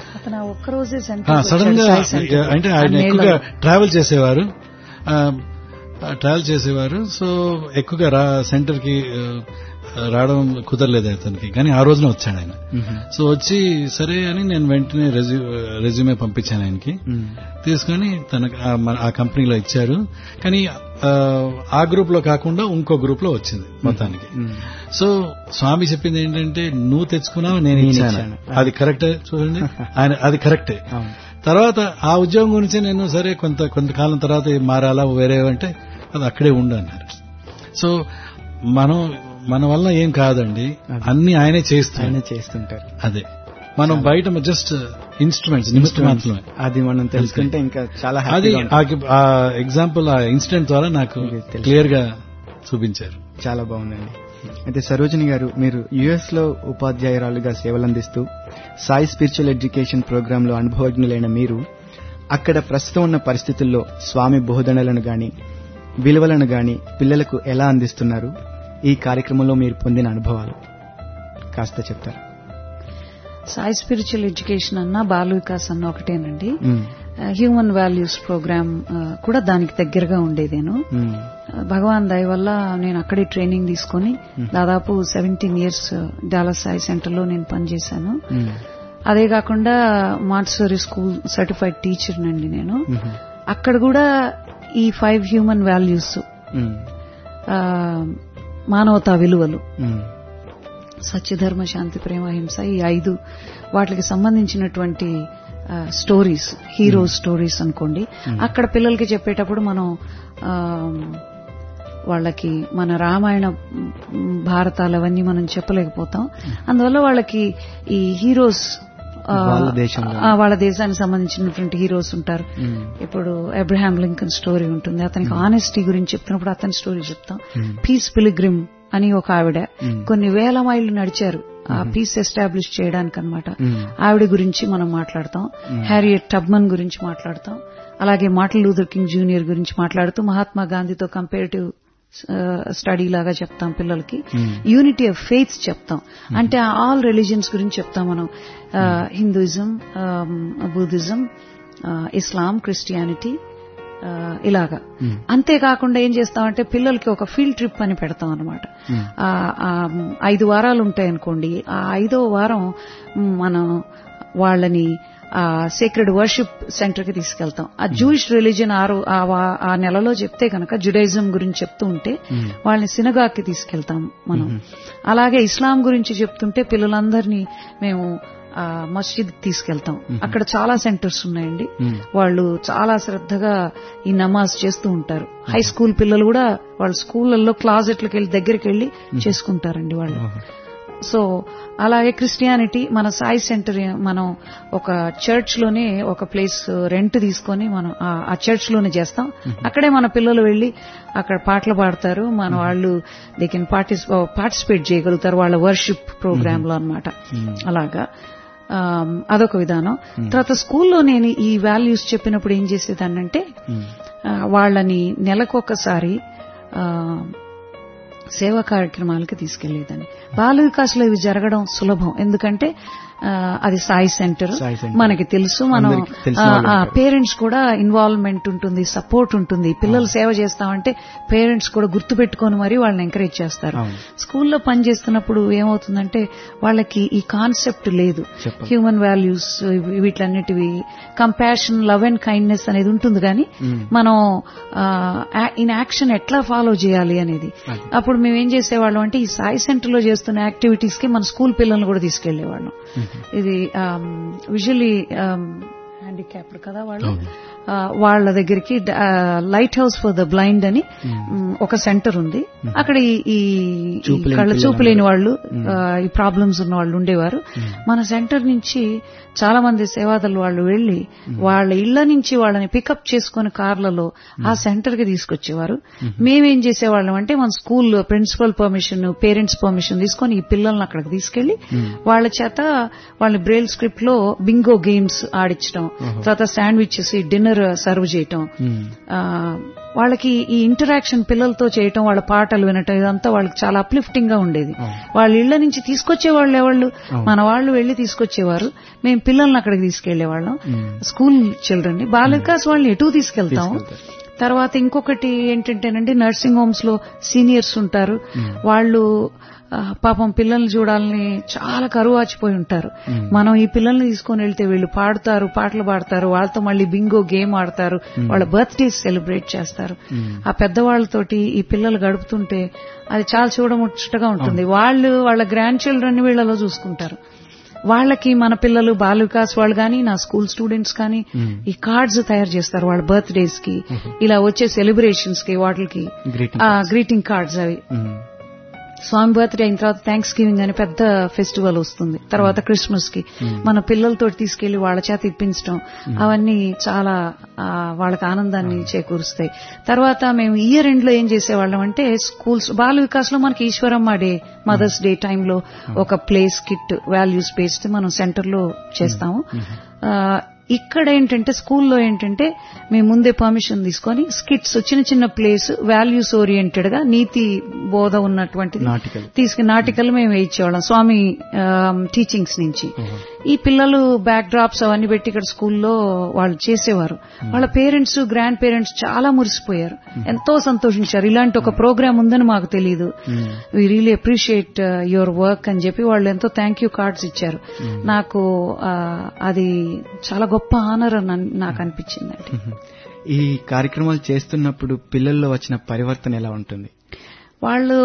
సడన్ గా అంటే ఆయన ఎక్కువగా ట్రావెల్ చేసేవారు ట్రావెల్ చేసేవారు సో ఎక్కువగా రా సెంటర్ కి రావడం కుదరలేదు అతనికి, కానీ ఆ రోజున వచ్చాడు ఆయన. సో వచ్చి సరే అని నేను వెంటనే రెజ్యూమే పంపించాను ఆయనకి. తీసుకుని తనకు ఆ కంపెనీలో ఇచ్చారు, కానీ ఆ గ్రూప్ లో కాకుండా ఇంకో గ్రూప్ లో వచ్చింది మొత్తానికి. సో స్వామి చెప్పింది ఏంటంటే, నువ్వు తెచ్చుకున్నావు నేను ఇచ్చాను, అది కరెక్టే చూడండి, ఆయన అది కరెక్టే. తర్వాత ఆ ఉద్యోగం గురించి నేను సరే కొంత కొంతకాలం తర్వాత మారాలా వేరే అంటే అది అక్కడే ఉండు అన్నారు. సో మనం మన వల్ల ఏం కాదండి, అన్ని ఆయనే చేస్తుంటారు. అదే మనం బయట జస్ట్ ఇన్స్ట్రుమెంట్స్ నిమిత్తం మాత్రమే. అది మనం తెలుసుకుంటే ఇంకా చాలా అది ఆ ఎగ్జాంపుల్ ఆ ఇన్సిడెంట్ ద్వారా నాకు క్లియర్ గా చూపించారు. చాలా బాగుందండి. అయితే సరోజిని గారు, మీరు యుఎస్ లో ఉపాధ్యాయురాలుగా సేవలందిస్తూ సాయి స్పిరిచువల్ ఎడ్యుకేషన్ ప్రోగ్రామ్ లో అనుభవజ్ఞులైన మీరు అక్కడ ప్రస్తుతం ఉన్న పరిస్థితుల్లో స్వామి బోధనలను గాని విలువలను గాని పిల్లలకు ఎలా అందిస్తున్నారు? ఈ కార్యక్రమంలో మీరు పొందిన అనుభవాలు కాస్త చెప్తారు. సాయి స్పిరిచువల్ ఎడ్యుకేషన్ అన్నా బాల వికాస్ అన్న ఒకటేనండి. హ్యూమన్ వాల్యూస్ ప్రోగ్రామ్ కూడా దానికి దగ్గరగా ఉండేదేను. భగవాన్ దయ వల్ల నేను అక్కడే ట్రైనింగ్ తీసుకుని దాదాపు seventeen years Dallas Sai center లో నేను పనిచేశాను. అదే కాకుండా మాంటిసోరీ స్కూల్ సర్టిఫైడ్ టీచర్ నండి నేను. అక్కడ కూడా ఈ ఫైవ్ హ్యూమన్ వాల్యూస్, మానవతా విలువలు, సత్యధర్మ శాంతి ప్రేమ హింస, ఈ ఐదు వాటికి సంబంధించినటువంటి స్టోరీస్, హీరో స్టోరీస్ అనుకోండి, అక్కడ పిల్లలకి చెప్పేటప్పుడు మనం వాళ్ళకి మన రామాయణ భారతాలు అవన్నీ మనం చెప్పలేకపోతాం. అందువల్ల వాళ్ళకి ఈ హీరోస్ వాళ్ళ దేశానికి సంబంధించినటువంటి హీరోస్ ఉంటారు. ఇప్పుడు అబ్రహాం లింకన్ స్టోరీ ఉంటుంది, అతనికి ఆనెస్టీ గురించి చెప్తున్నప్పుడు అతని స్టోరీ చెప్తాం. పీస్ పిలిగ్రిమ్ అని ఒక ఆవిడ కొన్ని వేల మైళ్ళు నడిచారు ఆ పీస్ ఎస్టాబ్లిష్ చేయడానికి అనమాట. ఆవిడ గురించి మనం మాట్లాడతాం. హ్యారియట్ టబ్మన్ గురించి మాట్లాడతాం. అలాగే మార్టిన్ లూథర్ కింగ్ జూనియర్ గురించి మాట్లాడుతూ మహాత్మా గాంధీతో కంపేరిటివ్ స్టడీ లాగా చెప్తాం పిల్లలకి. యూనిటీ ఆఫ్ ఫెయిత్స్ చెప్తాం, అంటే ఆల్ రిలీజియన్స్ గురించి చెప్తాం మనం. హిందూయిజం, బుద్ధిజం, ఇస్లాం, క్రిస్టియానిటీ, ఇలాగా. అంతేకాకుండా ఏం చేస్తామంటే పిల్లలకి ఒక ఫీల్డ్ ట్రిప్ అని పెడతాం అనమాట. ఐదు వారాలు ఉంటాయనుకోండి, ఆ ఐదో వారం మనం వాళ్ళని ఆ సేక్రెడ్ వర్షిప్ సెంటర్ కి తీసుకెళ్తాం. ఆ జూయిష్ రిలీజియన్ ఆరు ఆ నెలలో చెప్తే కనుక జుడైజం గురించి చెప్తూ ఉంటే వాళ్ళని సినగాగ్ కి తీసుకెళ్తాం మనం. అలాగే ఇస్లాం గురించి చెప్తుంటే పిల్లలందరినీ మేము మస్జిద్ తీసుకెళ్తాం. అక్కడ చాలా సెంటర్స్ ఉన్నాయండి. వాళ్ళు చాలా శ్రద్ధగా ఈ నమాజ్ చేస్తూ ఉంటారు. హై స్కూల్ పిల్లలు కూడా వాళ్ళ స్కూళ్లలో క్లాజెట్లకు వెళ్లి దగ్గరికి వెళ్లి చేసుకుంటారండి వాళ్ళు. సో అలాగే క్రిస్టియానిటీ మన సాయి సెంటర్ మనం ఒక చర్చ్ లోనే ఒక ప్లేస్ రెంట్ తీసుకొని మనం ఆ చర్చ్ లోనే చేస్తాం. అక్కడే మన పిల్లలు వెళ్లి అక్కడ పాటలు పాడతారు. మన వాళ్ళు దే కెన్ పార్టిసిపేట్ చేయగలుగుతారు వాళ్ళ వర్షిప్ ప్రోగ్రామ్ లో అనమాట. అలాగా అదొక విధానం. తర్వాత స్కూల్లో నేను ఈ వాల్యూస్ చెప్పినప్పుడు ఏం చేసేదాన్నంటే వాళ్ళని నెలకొకసారి సేవా కార్యక్రమాలకి తీసుకెళ్లేదని. బాల వికాస్లో ఇవి జరగడం సులభం, ఎందుకంటే అది సాయి సెంటర్ మనకి తెలుసు. మనం పేరెంట్స్ కూడా ఇన్వాల్వ్మెంట్ ఉంటుంది, సపోర్ట్ ఉంటుంది. పిల్లలు సేవ చేస్తామంటే పేరెంట్స్ కూడా గుర్తుపెట్టుకొని మరి వాళ్ళని ఎంకరేజ్ చేస్తారు. స్కూల్లో పనిచేస్తున్నప్పుడు ఏమవుతుందంటే వాళ్ళకి ఈ కాన్సెప్ట్ లేదు. హ్యూమన్ వాల్యూస్ వీటన్నిటివి, కంపాషన్, లవ్ అండ్ కైండ్నెస్ అనేది ఉంటుంది, కానీ మనం ఇన్ యాక్షన్ ఎట్లా ఫాలో చేయాలి అనేది. అప్పుడు మేము ఏం చేసేవాళ్ళం అంటే ఈ సాయి సెంటర్ లో చేస్తున్న యాక్టివిటీస్ కి మన స్కూల్ పిల్లల్ని కూడా తీసుకెళ్లేవాళ్ళం. ఇది విజువల్లీ హ్యాండిక్యాప్డ్ కదా వాళ్ళు, వాళ్ళ దగ్గరికి light house for the blind అని ఒక సెంటర్ ఉంది. అక్కడ ఈ కళ్ళ చూపు లేని వాళ్ళు, ఈ ప్రాబ్లమ్స్ ఉన్న వాళ్ళు ఉండేవారు. మన సెంటర్ నుంచి చాలా మంది సేవాదలు వాళ్ళు వెళ్లి వాళ్ళ ఇళ్ల నుంచి వాళ్ళని పికప్ చేసుకుని కార్లలో ఆ సెంటర్ కి తీసుకొచ్చేవారు. మేమేం చేసేవాళ్ళం అంటే మన school principal permission, parents permission తీసుకుని ఈ పిల్లల్ని అక్కడికి తీసుకెళ్లి వాళ్ళ చేత వాళ్ళని బ్రెయిల్ స్క్రిప్ట్ లో బింగో గేమ్స్ ఆడించడం, తర్వాత శాండ్విచెస్, డిన్నర్ సర్వ్ చేయటం, వాళ్ళకి ఈ ఇంటరాక్షన్ పిల్లలతో చేయటం, వాళ్ళ పాటలు వినటం, ఇదంతా వాళ్ళకి చాలా అప్లిఫ్టింగ్ గా ఉండేది. వాళ్ళ ఇళ్ల నుంచి తీసుకొచ్చేవాళ్ళు ఎవళ్ళు, మన వాళ్ళు వెళ్లి తీసుకొచ్చేవారు. మేము పిల్లల్ని అక్కడికి తీసుకెళ్లేవాళ్ళం, స్కూల్ చిల్డ్రన్ ని. బాల వికాస్ వాళ్ళని ఎటు తీసుకెళ్తాం. తర్వాత ఇంకొకటి ఏంటంటేనండి, నర్సింగ్ హోమ్స్ లో సీనియర్స్ ఉంటారు. వాళ్ళు పాపం పిల్లల్ని చూడాలని చాలా కరువాచిపోయి ఉంటారు. మనం ఈ పిల్లల్ని తీసుకుని వెళ్తే వీళ్ళు పాడతారు, పాటలు పాడతారు, వాళ్ళతో మళ్ళీ బింగో గేమ్ ఆడతారు, వాళ్ళ బర్త్డేస్ సెలబ్రేట్ చేస్తారు. ఆ పెద్దవాళ్లతోటి ఈ పిల్లలు గడుపుతుంటే అది చాలా చూడముచ్చటగా ఉంటుంది. వాళ్ళు వాళ్ళ గ్రాండ్ చిల్డ్రన్ ని వీళ్ళలో చూసుకుంటారు. వాళ్ళకి మన పిల్లలు బాల వికాస్ వాళ్ళు కానీ, నా స్కూల్ స్టూడెంట్స్ కానీ ఈ కార్డ్స్ తయారు చేస్తారు వాళ్ళ బర్త్ డేస్ కి, ఇలా వచ్చే సెలబ్రేషన్స్ కి, వాటికి గ్రీటింగ్ కార్డ్స్. అవి స్వామి బర్త్డే అయిన తర్వాత థ్యాంక్స్ గివింగ్ అని పెద్ద ఫెస్టివల్ వస్తుంది. తర్వాత క్రిస్మస్ కి మన పిల్లలతో తీసుకెళ్లి వాళ్ళ చేత ఇప్పించడం, అవన్నీ చాలా వాళ్ళకి ఆనందాన్ని చేకూరుస్తాయి. తర్వాత మేము ఇయర్ ఎండ్ లో ఏం చేసేవాళ్ళం అంటే స్కూల్స్ బాల వికాస్ లో మనకి ఈశ్వరమ్మ డే, మదర్స్ డే టైంలో ఒక ప్లేస్ కిట్ వాల్యూస్ బేస్డ్ మనం సెంటర్ లో చేస్తాము. ఇక్కడ ఏంటంటే స్కూల్లో ఏంటంటే మేము ముందే పర్మిషన్ తీసుకొని స్కిట్స్, చిన్న చిన్న ప్లేస్ వాల్యూస్ ఓరియంటెడ్ గా నీతి బోధ ఉన్నటువంటి తీసుకుని నాటికలు మేము వేయించేవాళ్ళం స్వామి టీచింగ్స్ నుంచి. ఈ పిల్లలు బ్యాక్ డ్రాప్స్ అవన్నీ పెట్టి ఇక్కడ స్కూల్లో వాళ్ళు చేసేవారు. వాళ్ళ పేరెంట్స్, గ్రాండ్ పేరెంట్స్ చాలా మురిసిపోయారు, ఎంతో సంతోషించారు. ఇలాంటి ఒక ప్రోగ్రామ్ ఉందని మాకు తెలియదు, we really appreciate your work అని చెప్పి వాళ్ళు ఎంతో థ్యాంక్ యూ కార్డ్స్ ఇచ్చారు. నాకు అది చాలా గొప్ప ఆనర్ అని నాకు అనిపించిందండి. ఈ కార్యక్రమాలు చేస్తున్నప్పుడు పిల్లల్లో వచ్చిన పరివర్తన ఎలా ఉంటుంది? వాళ్ళు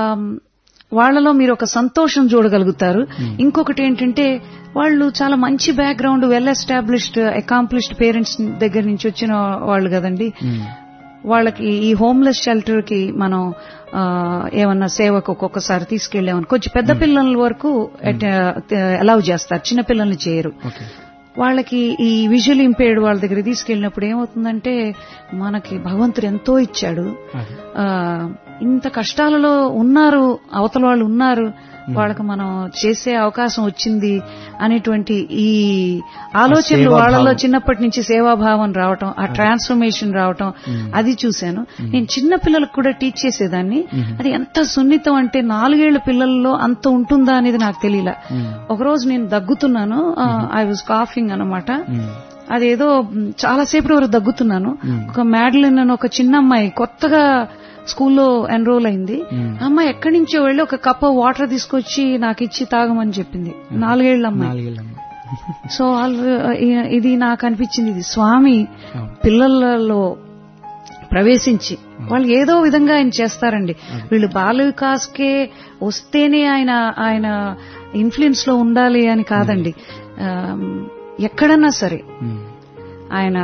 వాళ్లలో మీరు ఒక సంతోషం చూడగలుగుతారు. ఇంకొకటి ఏంటంటే వాళ్ళు చాలా మంచి background, well established, accomplished parents దగ్గర నుంచి వచ్చిన వాళ్ళు కదండి. వాళ్ళకి ఈ హోమ్లెస్ షెల్టర్ కి మనం ఆ, ఏమన్నా సేవకు ఒక్కొక్కసారి తీసుకెళ్లామని కొంచెం పెద్ద పిల్లల వరకు అలౌ చేస్తారు, చిన్న పిల్లల్ని చేయరు. వాళ్ళకి ఈ విజువల్ ఇంపేర్డ్ వాళ్ళ దగ్గర తీసుకెళ్లినప్పుడు ఏమవుతుందంటే మనకి భగవంతుడు ఎంతో ఇచ్చాడు, ఆ ఇంత కష్టాలలో ఉన్నారు, అవతల వాళ్ళు ఉన్నారు, వాళ్ళకి మనం చేసే అవకాశం వచ్చింది అనేటువంటి ఈ ఆలోచనలు వాళ్ళలో చిన్నప్పటి నుంచి సేవాభావం రావటం, ఆ ట్రాన్స్ఫర్మేషన్ రావటం అది చూశాను. నేను చిన్న పిల్లలకు కూడా టీచ్ చేసేదాన్ని. అది ఎంత సున్నితం అంటే నాలుగేళ్ల పిల్లల్లో అంత ఉంటుందా అనేది నాకు తెలియలా. ఒకరోజు నేను దగ్గుతున్నాను, ఐ వాజ్ కాఫింగ్ అనమాట. అదేదో చాలాసేపటి వరకు దగ్గుతున్నాను. ఒక మ్యాడ్లిన్ అని ఒక చిన్న అమ్మాయి కొత్తగా స్కూల్లో ఎన్రోల్ అయింది. అమ్మాయి ఎక్కడి నుంచో వెళ్లి ఒక కప్ వాటర్ తీసుకొచ్చి నాకు ఇచ్చి తాగమని చెప్పింది. నాలుగేళ్ల అమ్మాయి. సో ఇది నాకు అనిపించింది, ఇది స్వామి పిల్లలలో ప్రవేశించి వాళ్ళు ఏదో విధంగా ఆయన చేస్తారండి. వీళ్ళు బాల వికాస్కే వస్తేనే ఆయన ఆయన ఇన్ఫ్లుయెన్స్ లో ఉండాలి అని కాదండి. ఎక్కడన్నా సరే ఆయన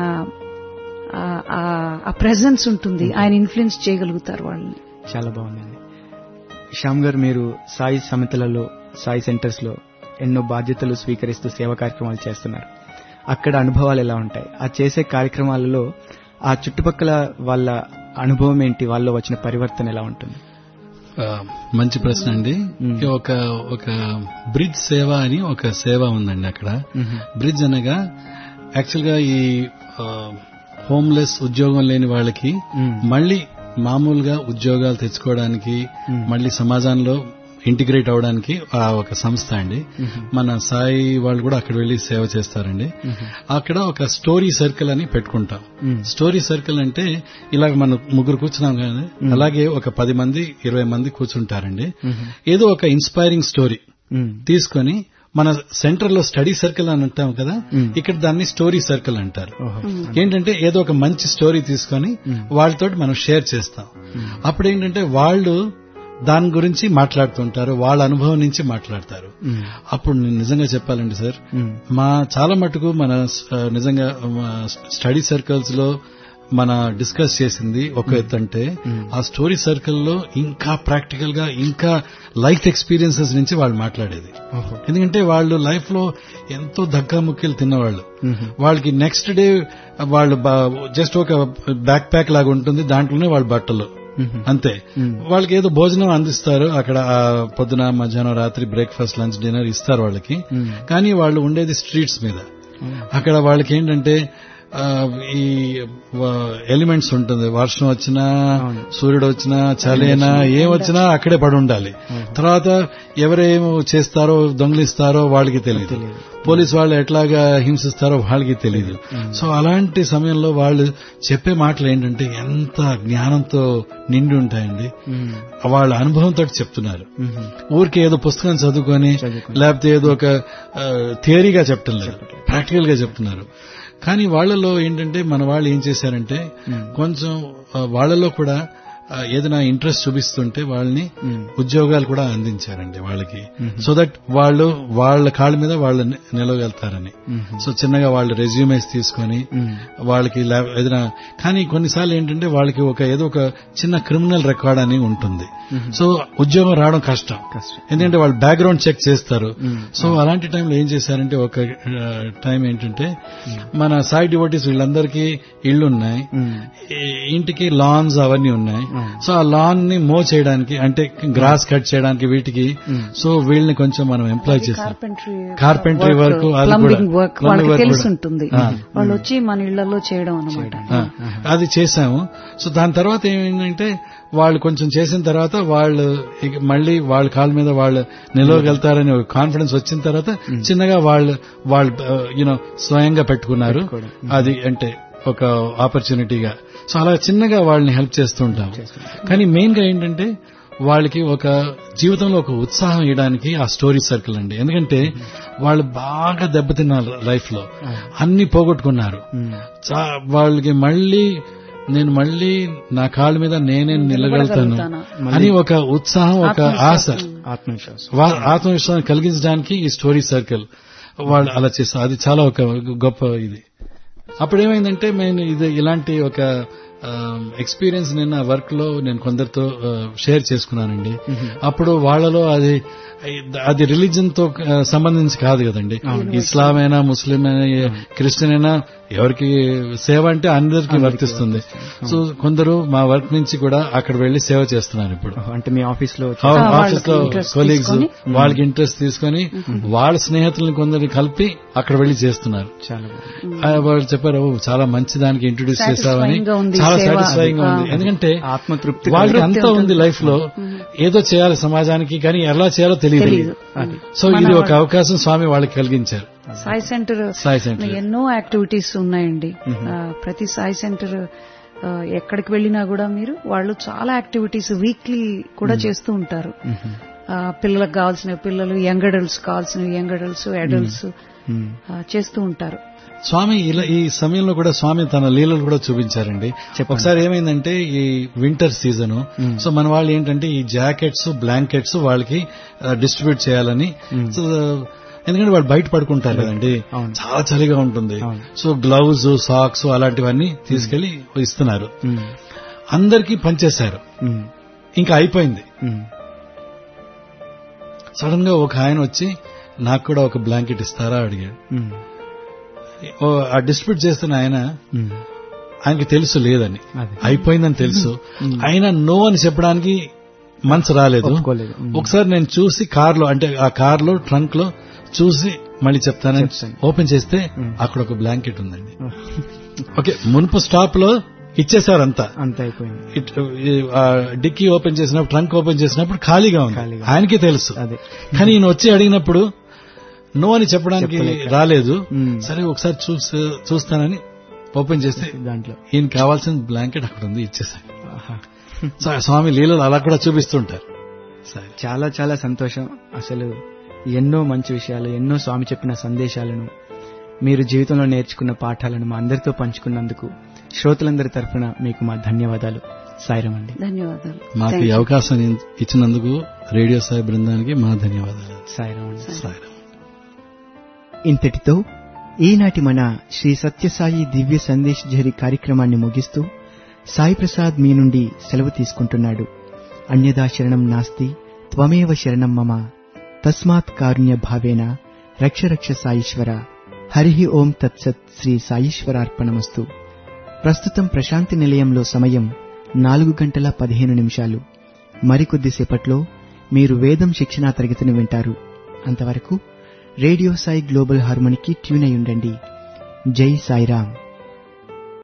ఆ ప్రెజెన్స్ ఉంటుంది, ఆయన ఇన్ఫ్లుయెన్స్ చేయగలుగుతారు వాళ్ళని. చాలా బాగుందండి. శ్యామ్ గారు, మీరు సాయి సమితులలో, సాయి సెంటర్స్ లో ఎన్నో బాధ్యతలు స్వీకరిస్తూ సేవా కార్యక్రమాలు చేస్తున్నారు. అక్కడ అనుభవాలు ఎలా ఉంటాయి? ఆ చేసే కార్యక్రమాలలో ఆ చుట్టుపక్కల వాళ్ళ అనుభవం ఏంటి? వాళ్ళలో వచ్చిన పరివర్తన ఎలా ఉంటుంది? మంచి ప్రశ్న అండి. ఒక ఒక బ్రిడ్జ్ సేవ అని ఒక సేవ ఉందండి అక్కడ. బ్రిడ్జ్ అనగా యాక్చువల్ గా ఈ హోమ్లెస్ ఉద్యోగం లేని వాళ్ళకి మళ్లీ మామూలుగా ఉద్యోగాలు తెచ్చుకోవడానికి, మళ్లీ సమాజంలో ఇంటిగ్రేట్ అవడానికి ఆ ఒక సంస్థ అండి. మన సాయి వాళ్ళు కూడా అక్కడ వెళ్లి సేవ చేస్తారండి. అక్కడ ఒక స్టోరీ సర్కిల్ అని పెట్టుకుంటాం. స్టోరీ సర్కిల్ అంటే ఇలాగ మనం ముగ్గురు కూర్చున్నాం కానీ అలాగే ఒక పది మంది ఇరవై మంది కూర్చుంటారండి. ఏదో ఒక ఇన్స్పైరింగ్ స్టోరీ తీసుకొని, మన సెంటర్ లో స్టడీ సర్కిల్ అని అంటాం కదా, ఇక్కడ దాన్ని స్టోరీ సర్కిల్ అంటారు. ఏంటంటే ఏదో ఒక మంచి స్టోరీ తీసుకొని వాళ్ళతో మనం షేర్ చేస్తాం. అప్పుడు ఏంటంటే వాళ్ళు దాని గురించి మాట్లాడుతుంటారు, వాళ్ళ అనుభవం నుంచి మాట్లాడతారు. అప్పుడు నేను నిజంగా చెప్పాలండి సార్, మా చాలా మటుకు మన నిజంగా స్టడీ సర్కిల్స్ లో మన డిస్కస్ చేసింది ఒక ఎత్తు అంటే, ఆ స్టోరీ సర్కిల్లో ఇంకా ప్రాక్టికల్ గా ఇంకా లైఫ్ ఎక్స్పీరియన్సెస్ నుంచి వాళ్ళు మాట్లాడేది. ఎందుకంటే వాళ్ళు లైఫ్ లో ఎంతో ధక్కా ముక్కలు తిన్నవాళ్ళు. వాళ్ళకి నెక్స్ట్ డే వాళ్ళు జస్ట్ ఒక బ్యాక్ ప్యాక్ లాగా ఉంటుంది, దాంట్లోనే వాళ్ళ బట్టలు అంతే. వాళ్ళకి ఏదో భోజనం అందిస్తారు అక్కడ, పొద్దున మధ్యాహ్నం రాత్రి బ్రేక్ఫాస్ట్ లంచ్ డిన్నర్ ఇస్తారు వాళ్ళకి. కానీ వాళ్ళు ఉండేది స్ట్రీట్స్ మీద. అక్కడ వాళ్ళకి ఏంటంటే ఈ ఎలిమెంట్స్ ఉంటుంది, వర్షం వచ్చినా సూర్యుడు వచ్చినా చలినా ఏం వచ్చినా అక్కడే పడి ఉండాలి. తర్వాత ఎవరేమో చేస్తారో దొంగిలిస్తారో వాళ్ళకి తెలియదు, పోలీసు వాళ్ళు ఎట్లాగా హింసిస్తారో వాళ్ళకి తెలియదు. సో అలాంటి సమయంలో వాళ్ళు చెప్పే మాటలు ఏంటంటే ఎంత జ్ఞానంతో నిండి ఉంటాయండి. వాళ్ళ అనుభవంతో చెప్తున్నారు. ఊరికి ఏదో పుస్తకం చదువుకొని లేకపోతే ఏదో ఒక థియరీగా చెప్పడం లేదు, ప్రాక్టికల్ గా చెప్తున్నారు. కానీ వాళ్లలో ఏంటంటే మన వాళ్ళు ఏం చేశారంటే కొంచెం వాళ్లలో కూడా ఏదైనా ఇంట్రెస్ట్ చూపిస్తుంటే వాళ్ళని ఉద్యోగాలు కూడా అందించారండి వాళ్ళకి. సో దట్ వాళ్ళు వాళ్ళ కాళ్ళ మీద వాళ్ళు నిలవగలుగుతారని. సో చిన్నగా వాళ్ళు రెజ్యూమేస్ తీసుకొని వాళ్ళకి ఏదైనా, కానీ కొన్నిసార్లు ఏంటంటే వాళ్ళకి ఒక ఏదో ఒక చిన్న క్రిమినల్ రికార్డ్ అని ఉంటుంది. సో ఉద్యోగం రావడం కష్టం, ఎందుకంటే వాళ్ళు బ్యాక్గ్రౌండ్ చెక్ చేస్తారు. సో అలాంటి టైంలో ఏం చేశారంటే ఒక టైం ఏంటంటే మన సాయి డివోటీస్ వీళ్ళందరికీ ఇళ్లున్నాయి, ఇంటికి లాన్స్ అవన్నీ ఉన్నాయి. సో ఆ లాన్ ని మో చేయడానికి అంటే గ్రాస్ కట్ చేయడానికి వీటికి సో వీళ్ళని కొంచెం మనం ఎంప్లాయ్ చేస్తాం. కార్పెంటరీ వర్క్ వాళ్ళకి తెలిసి ఉంటుంది, వాళ్ళు వచ్చి మన ఇళ్లలో చేయడం అన్నమాట. అది చేశాము. సో దాని తర్వాత ఏమైందంటే వాళ్ళు కొంచెం చేసిన తర్వాత వాళ్ళు మళ్లీ వాళ్ళ కాళ్ళ మీద వాళ్ళు నిలవగలుగుతారని కాన్ఫిడెన్స్ వచ్చిన తర్వాత చిన్నగా వాళ్ళు వాళ్ళు యూనో స్వయంగా పెట్టుకున్నారు. అది అంటే ఒక ఆపర్చునిటీగా. సో అలా చిన్నగా వాళ్ళని హెల్ప్ చేస్తూ ఉంటాం. కానీ మెయిన్ గా ఏంటంటే వాళ్ళకి ఒక జీవితంలో ఒక ఉత్సాహం ఇవ్వడానికి ఆ స్టోరీ సర్కిల్ అండి. ఎందుకంటే వాళ్ళు బాగా దెబ్బతిన్నారు లైఫ్ లో, అన్ని పోగొట్టుకున్నారు. వాళ్ళకి మళ్లీ నేను మళ్లీ నా కాళ్ళ మీద నేనే నిలగలుగుతాను అని ఒక ఉత్సాహం, ఒక ఆశ, ఆత్మవిశ్వాసం కలిగించడానికి ఈ స్టోరీ సర్కిల్ వాళ్ళు అలా చేస్తారు. అది చాలా ఒక గొప్ప ఇది. అప్పుడేమైందంటే మేము ఇది ఇలాంటి ఒక ఎక్స్పీరియన్స్ నిన్న వర్క్ లో నేను కొందరితో షేర్ చేసుకున్నానండి. అప్పుడు వాళ్ళలో అది అది రిలీజన్ తో సంబంధించి కాదు కదండి. ఇస్లాం అయినా, ముస్లిం అయినా, క్రిస్టియన్ అయినా ఎవరికి సేవ అంటే అందరికీ వర్తిస్తుంది. సో కొందరు మా వర్క్ నుంచి కూడా అక్కడ వెళ్లి సేవ చేస్తున్నారు. ఇప్పుడు అంటే మీ ఆఫీస్ లో ఆఫీస్ లో కొలీగ్స్ వాళ్ళకి ఇంట్రెస్ట్ తీసుకొని వాళ్ళ స్నేహితులను కొందరు కలిపి అక్కడ వెళ్లి చేస్తున్నారు. వాళ్ళు చెప్పారు చాలా మంచి దానికి ఇంట్రొడ్యూస్ చేశామని, చాలా సాటిస్ఫైయింగ్ గా ఉంది. ఎందుకంటే ఆత్మతృప్తి వాళ్ళకి అంతా ఉంది లైఫ్ లో, ఏదో చేయాలి సమాజానికి, కానీ ఎలా చేయాలో తెలియదు. సో ఇది ఒక అవకాశం స్వామి వాళ్ళకి కలిగించారు. సాయి సెంటర్ సాయి సెంటర్ ఎన్నో యాక్టివిటీస్ ఉన్నాయండి. ప్రతి సాయి సెంటర్ ఎక్కడికి వెళ్ళినా కూడా మీరు వాళ్ళు చాలా యాక్టివిటీస్ వీక్లీ కూడా చేస్తూ ఉంటారు. పిల్లలకు కావాల్సిన పిల్లలు, యంగ్ అడల్ట్స్ కావాల్సిన యంగ్ అడల్ట్స్, అడల్ట్స్ చేస్తూ ఉంటారు. స్వామి ఇలా ఈ సమయంలో కూడా స్వామి తన లీలలు కూడా చూపించారండి. ఒకసారి ఏమైందంటే ఈ వింటర్ సీజన్, సో మన వాళ్ళు ఏంటంటే ఈ జాకెట్స్, బ్లాంకెట్స్ వాళ్ళకి డిస్ట్రిబ్యూట్ చేయాలని, సో ఎందుకంటే వాళ్ళు బయట పడుకుంటారు కదండి, చాలా చలిగా ఉంటుంది. సో గ్లౌజ్, సాక్స్ అలాంటివన్నీ తీసుకెళ్లి ఇస్తున్నారు. అందరికీ పనిచేశారు. ఇంకా అయిపోయింది. సడన్ గా ఒక ఆయన వచ్చి నాకు కూడా ఒక బ్లాంకెట్ ఇస్తారా అడిగాడు. ఆ డిస్ట్రిబ్యూట్ చేస్తున్న ఆయన ఆయనకి తెలుసు లేదని, అయిపోయిందని తెలుసు. ఆయన నో అని చెప్పడానికి మనసు రాలేదు. ఒకసారి నేను చూసి కార్ లో, అంటే ఆ కార్ లో ట్రంక్ లో చూసి మళ్ళీ చెప్తానని ఓపెన్ చేస్తే అక్కడ ఒక బ్లాంకెట్ ఉందండి. ఓకే, మునుపు స్టాప్ లో ఇచ్చేసారు అంతా, అంత అయిపోయింది. డిక్కీ ఓపెన్ చేసినప్పుడు, ట్రంక్ ఓపెన్ చేసినప్పుడు ఖాళీగా ఉంది. ఆయనకి తెలుసు, కానీ ఈయన వచ్చి అడిగినప్పుడు నో అని చెప్పడానికి రాలేదు. సరే ఒకసారి చూస్తానని ఓపెన్ చేస్తే దాంట్లో ఈయన కావాల్సిన బ్లాంకెట్ అక్కడ ఉంది, ఇచ్చేసాను. స్వామి లీలలు అలా కూడా చూపిస్తుంటారు. చాలా చాలా సంతోషం. అసలు ఎన్నో మంచి విషయాలు, ఎన్నో స్వామి చెప్పిన సందేశాలను, మీరు జీవితంలో నేర్చుకున్న పాఠాలను మా అందరితో పంచుకున్నందుకు శ్రోతలందరి తరఫున మీకు మా ధన్యవాదాలు. సాయిరాం అండి. ధన్యవాదాలు. మాకు ఈ అవకాశం ఇచ్చినందుకు రేడియో సాయి బృందానికి మా ధన్యవాదాలు. సాయిరాం అండి. సాయిరాం. ఇంతటితో ఈనాటి మన శ్రీ సత్యసాయి దివ్య సందేశ్ ఝరి కార్యక్రమాన్ని ముగిస్తూ సాయి ప్రసాద్ మీ నుండి సెలవు తీసుకుంటున్నాడు. అన్యదా శరణం నాస్తి త్వమేవ శరణం మమ తస్మాత్ కారుణ్య భావేన రక్ష రక్ష సాయీశ్వర. హరి ఓం తత్సత్. శ్రీ సాయీశ్వరార్పణమస్తు. ప్రస్తుతం ప్రశాంతి నిలయంలో సమయం నాలుగు గంటల పదిహేను నిమిషాలు. మరికొద్దిసేపట్లో మీరు వేదం శిక్షణా తరగతిని వింటారు. అంతవరకు రేడియో సాయి గ్లోబల్ హార్మోనికి ట్యూన్ అయి ఉండండి. జై సాయిరాం.